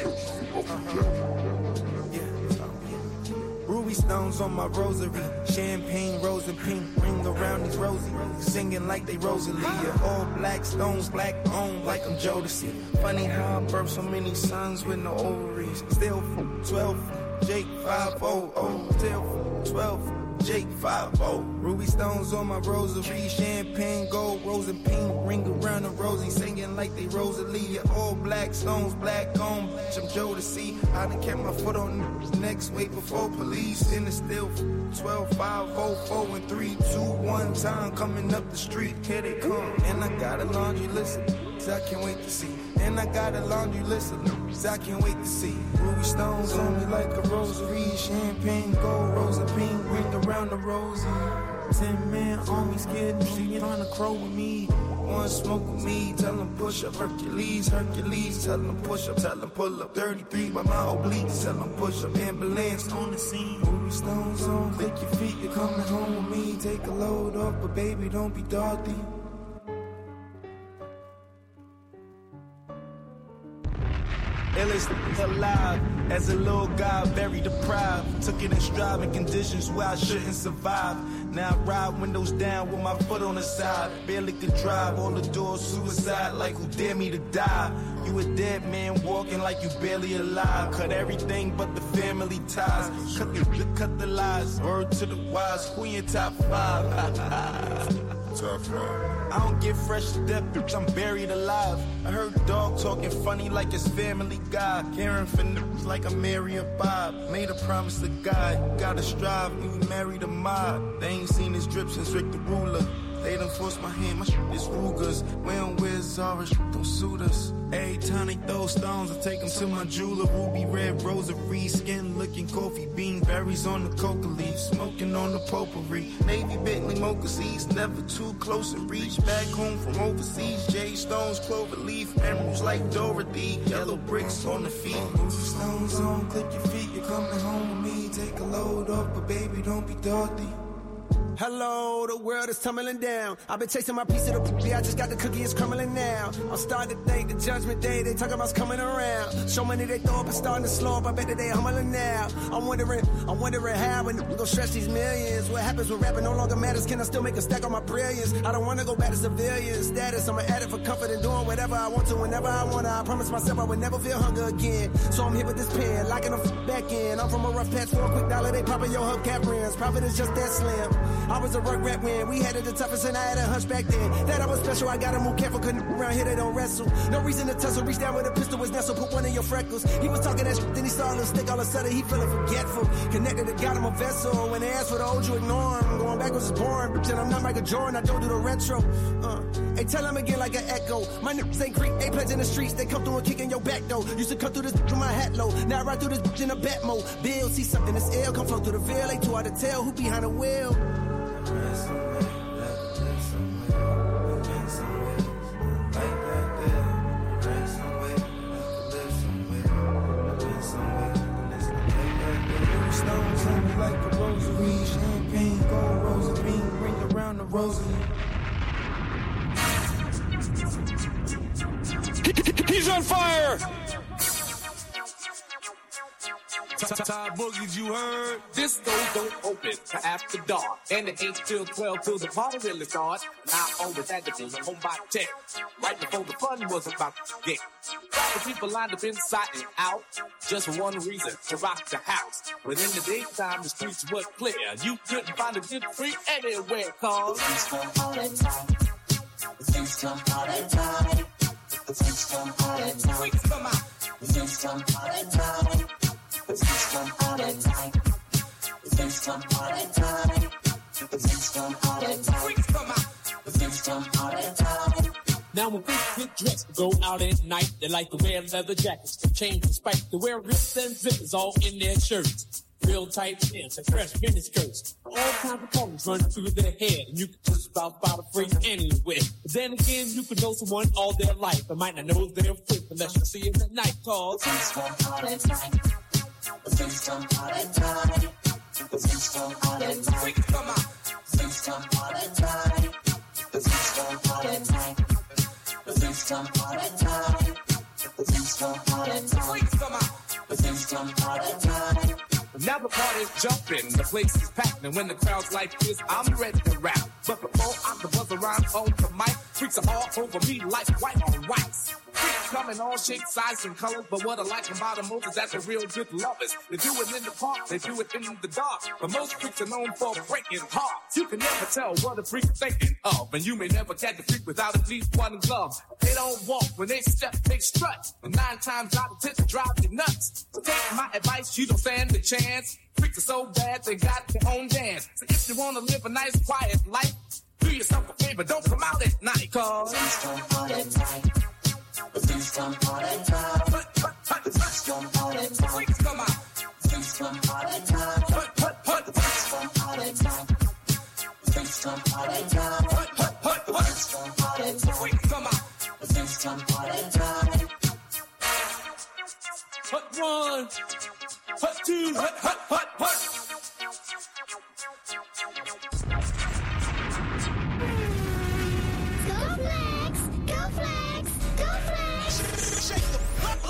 just Ruby stones on my rosary, champagne, rose and pink, ring around these rosy, singing like they Rosalia. All black stones, black on like I'm Jodeci. Funny how I birthed so many sons with no ovaries. Still 12, Jake 500, still 12. Jake 5-0. Ruby stones on my rosary, champagne, gold, rose and pink, ring around the rosy, singing like they Rosalia. All black stones, black on, bitch, I'm Jodeci. I done kept my foot on the next way before police. In the still 12, 5, 0, 4, and 3, 2, 1 time coming up the street. Here they come, and I got a laundry list, so I can't wait to see. And I got a laundry list, so I can't wait to see. Ruby stones on me like a rosary, champagne, gold, rose and pink, ring around the rosy. 10 man on me, scared to see trying to crow with me. One smoke with me, tell them push up. Hercules, tell them push up, tell them pull up. 33 by my obliques, tell them push up. Ambulance on the scene, Ruby stones on, click your feet, you're coming home with me. Take a load off, but baby, don't be Dorothy. Illest alive, as a little guy, very deprived. Took it in striving conditions where I shouldn't survive. Now I ride windows down with my foot on the side. Barely could drive, all the doors suicide, like who dare me to die? You a dead man walking like you barely alive. Cut everything but the family ties. Cut the lies, word to the wise. Who in your top 5? Top 5. I don't get fresh to death, bitch, I'm buried alive. I heard dog talking funny like his family guy. Caring for niggas like I'm Mary or Bob. Made a promise to God, gotta strive when you marry the mob. They ain't seen his drip since Rick the Ruler. They done forced my hand, my shit is Ruger's. We don't wear Zara, shit don't suit us. Every time they throw stones, I take them to my jeweler. Ruby red rosary, skin looking coffee bean, berries on the coca leaf, smoking on the potpourri. Navy Bentley mocha seeds, never too close in reach. Back home from overseas, J stones, clover leaf, emeralds like Dorothy, yellow bricks on the feet. Move stones on, click your feet, you're coming home with me. Take a load off, but baby, don't be Dorothy. Hello, the world is tumbling down. I've been chasing my piece of the poopy, I just got the cookie, it's crumbling now. I'm starting to think the judgment day, they talk about's coming around. So many they throw up and starting to slow up, I bet that they humbling now. I'm wondering how when we gon' stretch these millions. What happens when rapping no longer matters? Can I still make a stack on my brilliance? I don't wanna go back to civilian status. I'm an addict for comfort and doing whatever I want to whenever I wanna. I promise myself I would never feel hunger again. So I'm here with this pen, locking them back in. I'm from a rough patch for a quick dollar, they popping your hubcap rims. Profit is just that slim. I was a rug rat when we had it the toughest and I had a hunch back then. That I was special, I gotta move careful, couldn't around here they don't wrestle. No reason to tussle, reach down with a pistol was nestle, put one in your freckles. He was talking that shit, then he saw a little stick, all of a sudden he feeling forgetful. Connected to got him a vessel, when they ask for the old you ignore him. Going backwards is boring, bitch, and I'm not Michael Jordan, I don't do the retro. Hey, tell him again like an echo. My niggas ain't creep, ain't pledge in the streets, they come through and kick in your back though. Used to come through this bitch with my hat low, now I ride through this bitch in a bat mode. Bill, see something that's ill, come flow through the veil, ain't too hard to tell who behind the wheel. Stones on me like a rosary, champagne, gold, rose and pink, ring around the rosary. He's on fire! Ty Boogies, you heard? Disco don't open till after dark, and it ain't till 12 till the party really starts. And I always had to be home by 10, right before the fun was about to begin. The people lined up inside and out, just for one reason, to rock the house. But in the daytime, the streets were clear. You couldn't find a good free anywhere, cause things come all the time. Things come all the time. Things come all the time. Freaks come out. Things come all the time. Things come all the time. Things come all the time. Things come all the time. Freaks come out. Things come all the time. Now when freaks get dressed to go out at night, they like to wear leather jackets, chains and spikes, to wear rips and zippers all in their shirts. Real tight pants and fresh mini skirts. All kinds of colors run through their head, and you can just about find a freak anywhere. But then again, you could know someone all their life, but might not know their freak unless you see it at night, cause things come all the time. Things come all the time. Things come all the time. Freaks come out. Things come all the time. Things come all the time. Things come all the time. Things come all the time. Freaks come out. Things come all the time. Now the party's jumping, the place is packed, and when the crowd's like this, I'm ready to rap. But before I can buzz around on the mic, freaks are all over me like white on rice. Freaks come in all shapes, sizes, and colors, but what I like about them most is that they're real good lovers. They do it in the park, they do it in the dark, but most freaks are known for breaking hearts. You can never tell what a freak is thinking of, and you may never catch a freak without at least one glove. They don't walk, when they step, they strut, and 9 times out of 10 they drive you nuts. So take my advice, you don't stand a chance. Freaks are so bad, they got their own dance. So if you wanna live a nice, quiet life, do yourself a favor, don't come out at night, cause things come all the time. Things come all the time. Things come all the time. Freaks come out. Things come all the time. Things come all the time. Things come all the time. Things come all the time. Freaks come out. Things come all the time. Hut 1, hut 2, hut. Go Flex! Go Flex! Go Flex! Shake the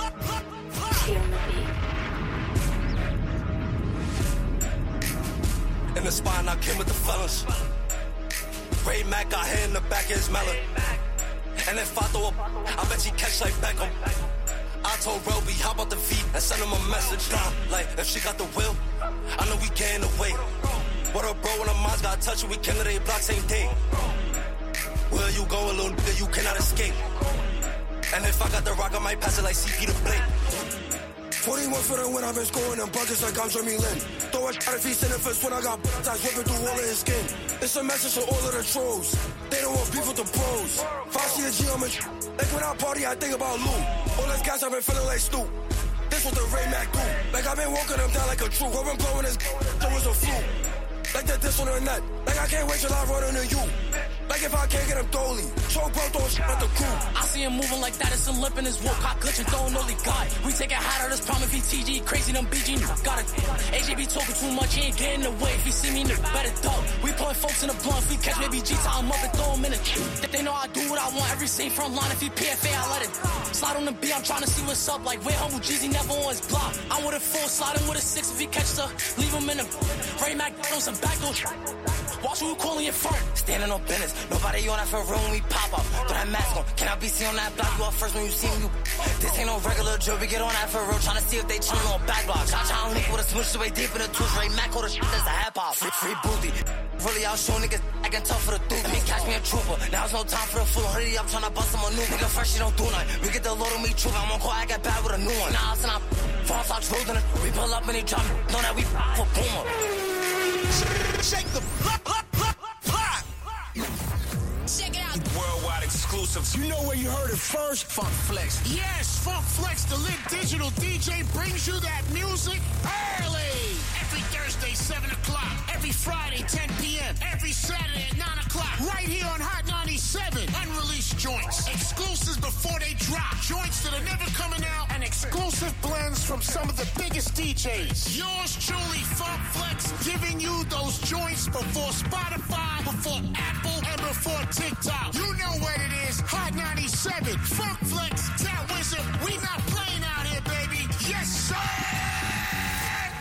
In the spine, I came with the fellas. Ray Mac got hair in the back of his melon. And if I throw up, I bet he catch like Beckham. I told Roby, how about the feet and send him a message. Like, if she got the will, I know we getting away. What up, bro, when the minds got touch, we came to their block same day. Where you going, little nigga, you cannot escape. And if I got the rock, I might pass it like CP to Blake. 41 for the win, I've been scoring them buckets like I'm Jeremy Lin. Throw a shot if he's in the fist when I got ties whipping through all of his skin. It's a message to all of the trolls. They don't want beef with the pros. If I see a G on me, like when I party, I think about Lou. All this gas, I've been feeling like Stu. This what the Ray Mac do. Like I've been walking them down like a troop. I've been blowing his there was a flu. Like the diss on the net. Like I can't wait till I run into you. Like if I can't get him dolly. Choke bro, throw shit at the crew. I see him moving like that, it's a lip in his walk. Hot clutch and throwing only God. We take it hot out of this problem if he TG. Crazy them BG. Got it. AJ be talking too much, he ain't getting away. If he see me, better duck. We pulling folks in the blunt. If we catch baby G, tie him up and throw him in it. They know I do what I want. Every scene front line. If he PFA, I let it slide on the B. I'm trying to see what's up. Like where humble Jeezy never on his block. I'm with a 4, sliding with a 6. If he catches her, leave him in the Ray Mac on some back door. Watch who you calling your front. Standing on business. Nobody on that for room, we pop up. Throw that mask on. Can I be seen on that block? You up first when you see me. This ain't no regular drill. We get on that for real. Trying to see if they chillin' on back block. Cha-cha link with a switch way deep in the tooth. Ray Mac or the shit that's a hip hop. Free booty. Really out show niggas. I can tell for the dude. Me catch me a trooper. Now it's no time for the full hoodie. I'm trying to bust some new. Nigga fresh, she don't do nothing. We get the load of me trooper. I'm on call. I got bad with a new one. Now I'm false out rolling it. We pull up and they drop. Know that we for boomer. Shake the block. Check it out. Worldwide exclusives. You know where you heard it first? Funk Flex. Yes, Funk Flex, the lit digital DJ, brings you that music early. Every Thursday, 7 o'clock. Every Friday, 10 p.m. Every Saturday at 9 o'clock. Right here on Hot 97. Unreleased joints. Exclusives before they drop. Joints that are never coming out. And exclusive blends from some of the biggest DJs. Yours truly, Funk Flex, giving you those joints before Spotify, before Apple, and before TikTok. You know what it is. Hot 97. Funk Flex, Tat Wizard. We not playing out here, baby. Yes, sir.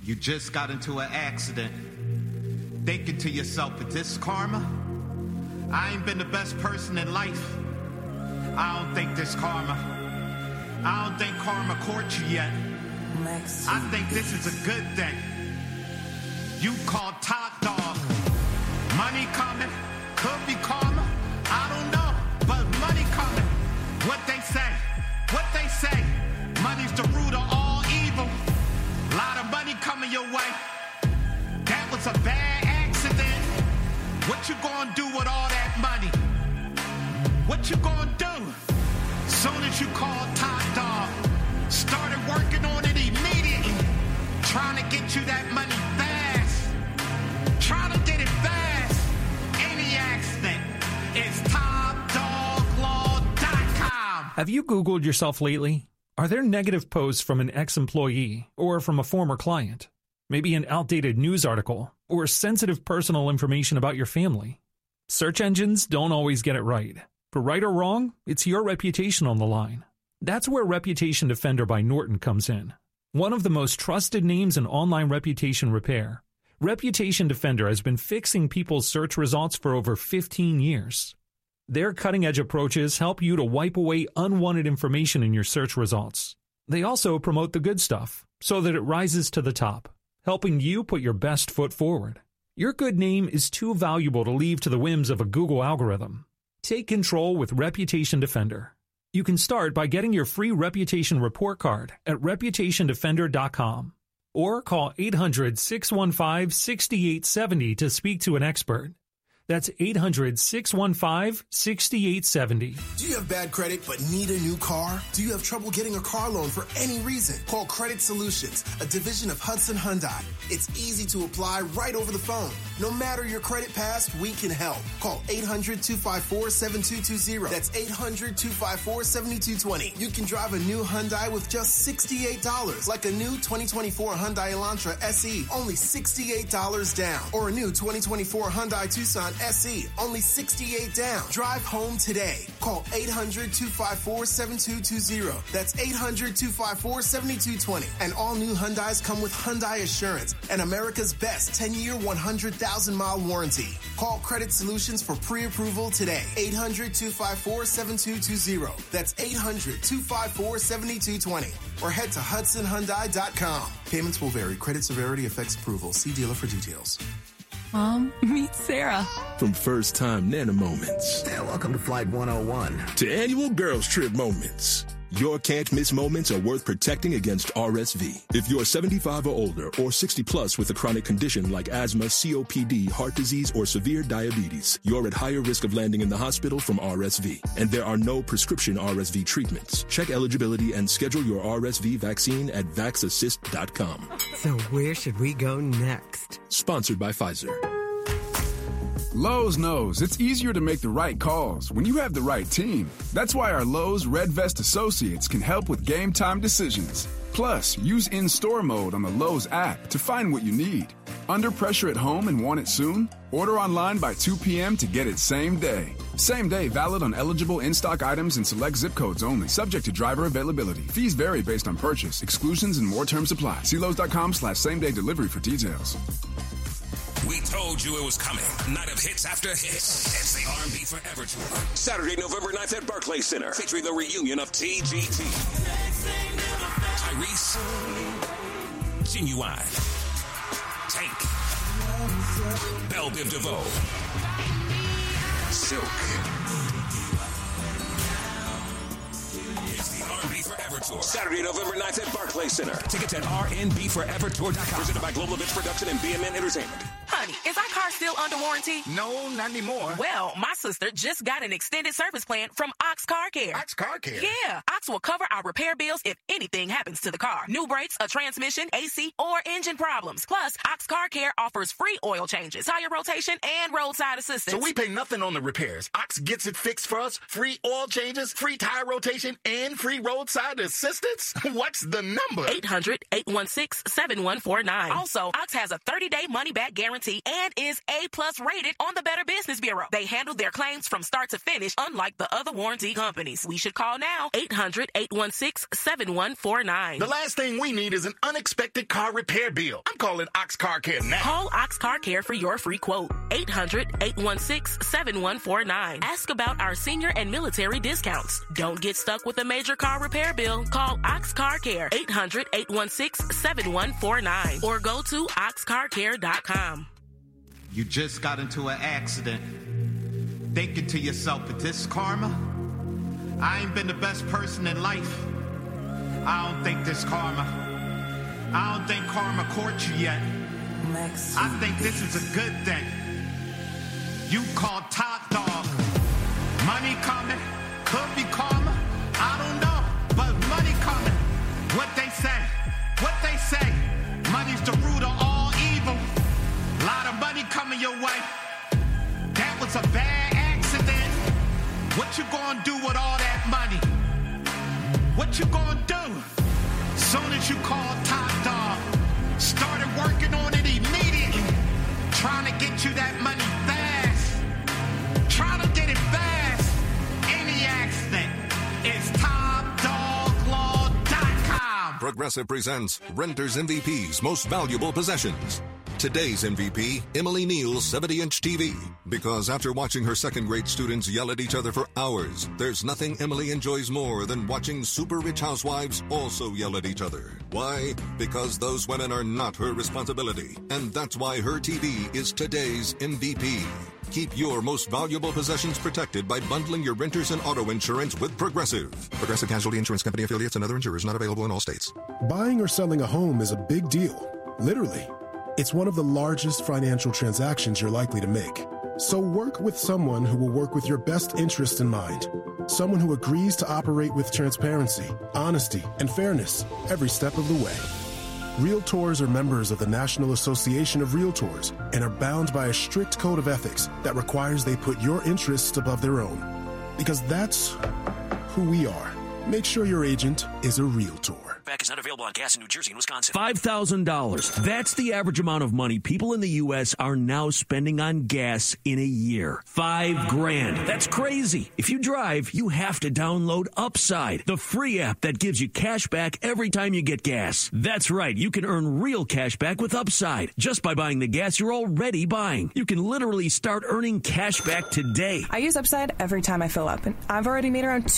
You just got into an accident. Thinking to yourself, is this karma? I ain't been the best person in life. I don't think this karma. I don't think karma caught you yet. I think this is a good thing. You called top dog. Money coming, could be karma. I don't know, but money coming. What they say, money's the root of all evil. Lot of money coming your way. That was a bad accident. What you gonna do with all that money? What you gonna do? Soon as you called top dog, started working on it immediately. Trying to get you that money fast. Trying to get it fast. Any accident is topdoglaw.com. Have you Googled yourself lately? Are there negative posts from an ex-employee or from a former client? Maybe an outdated news article or sensitive personal information about your family? Search engines don't always get it right. For right or wrong, it's your reputation on the line. That's where Reputation Defender by Norton comes in. One of the most trusted names in online reputation repair, Reputation Defender has been fixing people's search results for over 15 years. Their cutting-edge approaches help you to wipe away unwanted information in your search results. They also promote the good stuff so that it rises to the top, helping you put your best foot forward. Your good name is too valuable to leave to the whims of a Google algorithm. Take control with Reputation Defender. You can start by getting your free reputation report card at reputationdefender.com or call 800-615-6870 to speak to an expert. That's 800-615-6870. Do you have bad credit but need a new car? Do you have trouble getting a car loan for any reason? Call Credit Solutions, a division of Hudson Hyundai. It's easy to apply right over the phone. No matter your credit past, we can help. Call 800-254-7220. That's 800-254-7220. You can drive a new Hyundai with just $68, like a new 2024 Hyundai Elantra SE, only $68 down. Or a new 2024 Hyundai Tucson SE, only $68 down. Drive home today. Call 800-254-7220. That's 800-254-7220. And all new Hyundais come with Hyundai Assurance and America's best 10-year, 100,000-mile warranty. Call Credit Solutions for pre-approval today. 800-254-7220. That's 800-254-7220. Or head to HudsonHyundai.com. Payments will vary. Credit severity affects approval. See dealer for details. Mom, meet Sarah. From first-time Nana moments. Yeah, welcome to Flight 101. To annual girls trip moments. Your can't-miss moments are worth protecting against RSV. If you're 75 or older or 60-plus with a chronic condition like asthma, COPD, heart disease, or severe diabetes, you're at higher risk of landing in the hospital from RSV. And there are no prescription RSV treatments. Check eligibility and schedule your RSV vaccine at vaxassist.com. So where should we go next? Sponsored by Pfizer. Lowe's knows it's easier to make the right calls when you have the right team. That's why our Lowe's Red Vest associates can help with game time decisions. Plus, use in-store mode on the Lowe's app to find what you need. Under pressure at home and want it soon? Order online by 2 p.m. to get it same day. Same day valid on eligible in-stock items and select zip codes only, subject to driver availability. Fees vary based on purchase. Exclusions and more terms apply. See Lowe's.com/same-day delivery for details. We told you it was coming. Night of hits after hits. It's the R&B Forever Tour. Saturday, November 9th at Barclays Center. Featuring the reunion of TGT. Tyrese. Genuine. Tank. Belle Biv DeVoe. Silk. It's the R&B Forever Tour. Saturday, November 9th at Barclays Center. Tickets at rnbforevertour.com. Presented by Global Events Production and BMN Entertainment. Honey, is our car still under warranty? No, not anymore. Well, my sister just got an extended service plan from Ox Car Care. Ox Car Care? Yeah. Ox will cover our repair bills if anything happens to the car. New brakes, a transmission, AC, or engine problems. Plus, Ox Car Care offers free oil changes, tire rotation, and roadside assistance. So we pay nothing on the repairs. Ox gets it fixed for us. Free oil changes, free tire rotation, and free roadside assistance? What's the number? 800-816-7149. Also, Ox has a 30-day money-back guarantee warranty and is A+ rated on the Better Business Bureau. They handle their claims from start to finish, unlike the other warranty companies. We should call now. 800-816-7149. The last thing we need is an unexpected car repair bill. I'm calling Ox Car Care now. Call Ox Car Care for your free quote. 800-816-7149. Ask about our senior and military discounts. Don't get stuck with a major car repair bill. Call Ox Car Care. 800-816-7149. Or go to oxcarcare.com. You just got into an accident. Thinking to yourself, but this karma? I ain't been the best person in life. I don't think this karma. I don't think karma caught you yet. I think this is a good thing. You called top dog. Money coming, could be karma. I don't know, but money coming. What they say, money's the root of all evil. Lot of money coming your way. That was a bad accident. What you gonna do with all that money? What you gonna do? Soon as you call top dog, started working on it immediately. Trying to get you that money fast. Trying to get it fast. Any accident is TopDogLaw.com. Progressive presents Renter's MVP's Most Valuable Possessions. Today's MVP, Emily Neal's 70-inch TV. Because after watching her second-grade students yell at each other for hours, there's nothing Emily enjoys more than watching super-rich housewives also yell at each other. Why? Because those women are not her responsibility. And that's why her TV is today's MVP. Keep your most valuable possessions protected by bundling your renters and auto insurance with Progressive. Progressive Casualty Insurance Company affiliates and other insurers not available in all states. Buying or selling a home is a big deal. Literally. It's one of the largest financial transactions you're likely to make. So work with someone who will work with your best interest in mind. Someone who agrees to operate with transparency, honesty, and fairness every step of the way. Realtors are members of the National Association of Realtors and are bound by a strict code of ethics that requires they put your interests above their own. Because that's who we are. Make sure your agent is a realtor. Back is not available on gas in New Jersey and Wisconsin. $5,000. That's the average amount of money people in the U.S. are now spending on gas in a year. $5,000. That's crazy. If you drive, you have to download Upside, the free app that gives you cash back every time you get gas. That's right. You can earn real cash back with Upside just by buying the gas you're already buying. You can literally start earning cash back today. I use Upside every time I fill up, and I've already made around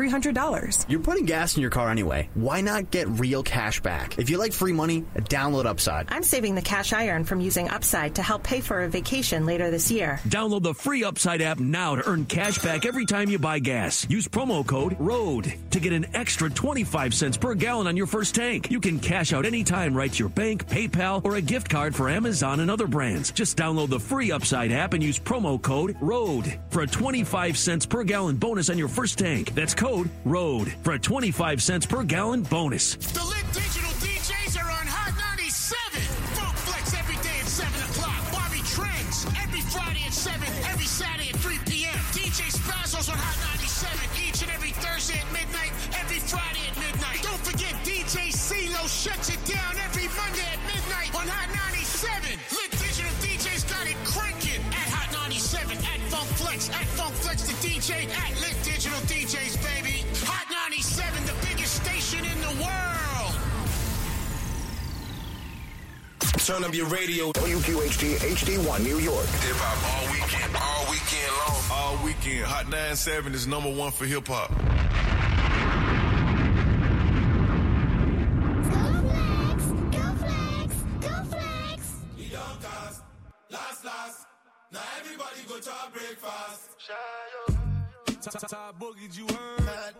$300. You're putting gas in your car anyway. Why not get real cash back? If you like free money, download Upside. I'm saving the cash I earn from using Upside to help pay for a vacation later this year. Download the free Upside app now to earn cash back every time you buy gas. Use promo code ROAD to get an extra 25 cents per gallon on your first tank. You can cash out anytime right to your bank, PayPal, or a gift card for Amazon and other brands. Just download the free Upside app and use promo code ROAD for a 25 cents per gallon bonus on your first tank. That's code ROAD for a 25 cents per gallon bonus. The Lit Digital DJs are on Hot 97. Funk Flex every day at 7 o'clock. Bobby Trends every Friday at 7, every Saturday at 3 p.m. DJ Spazzo's on Hot 97 each and every Thursday at midnight, every Friday at midnight. Don't forget DJ CeeLo shuts it down every Monday at midnight on Hot 97. Lit Digital DJs got it cranking at Hot 97, at Funk Flex the DJ, at Lit Digital DJs, baby. Hot 97, the biggest station in the world. Turn up your radio. WQHT HD1 New York. Hip hop all weekend long. All weekend. Hot 97 is #1 for hip hop. Go flex. The young cars, last. Now everybody go to our breakfast. Top boogie, you heard.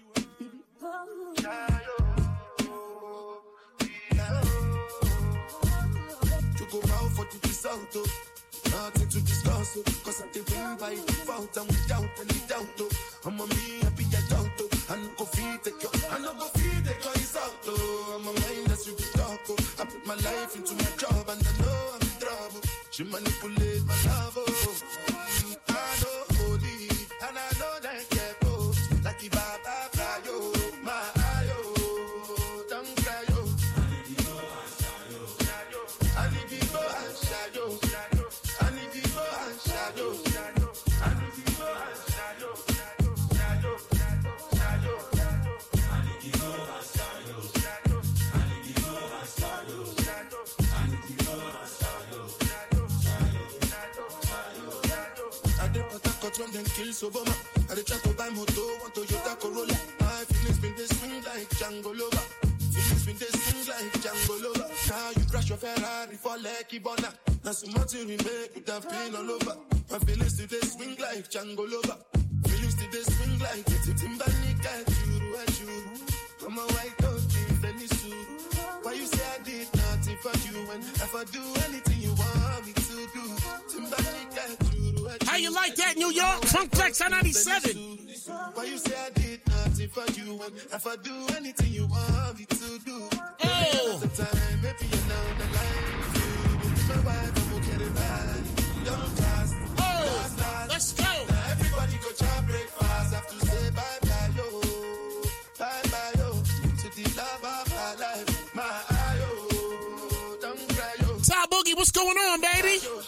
You go out for the result, nothing to discuss, cause I did win by default and without any doubt. I'm a me happy adult, I no go feed the girl, result. I'm a mind that's you talk, I put my life into my job and I know I'm in trouble. She manipulate my love, I know holy, and I know that get both, like the Baba fly, yo, my ayo, don't cry, yo. I need to go and shadow. London, then kill Soboma. I dey try to buy moto, want Toyota Corolla. My feelings been they swing like Django Lover. Feelings been they swing like Django Lover. Now you crash your Ferrari for Lucky Bona. Now so much you remake with that pain all over. My feelings still they swing like Django Lover. Feelings still they swing like Timbani at you. I'm a white dog, Benny Sue. Why you say I did nothing for you when if I do anything you want me to do? Timbani at you. How you like that, New York? Funk Flex on 97. Why you say I did nothing for you when if I do anything you want me to do? Oh. The time, maybe you're down the line. You be my wife, I'm okay to ride. Don't cast. Oh, let's go. Now everybody go try breakfast. Have to say bye-bye, yo. Bye-bye, yo. To the love of my life. My eye, yo. Don't cry, yo. Ty Boogie, what's going on, baby?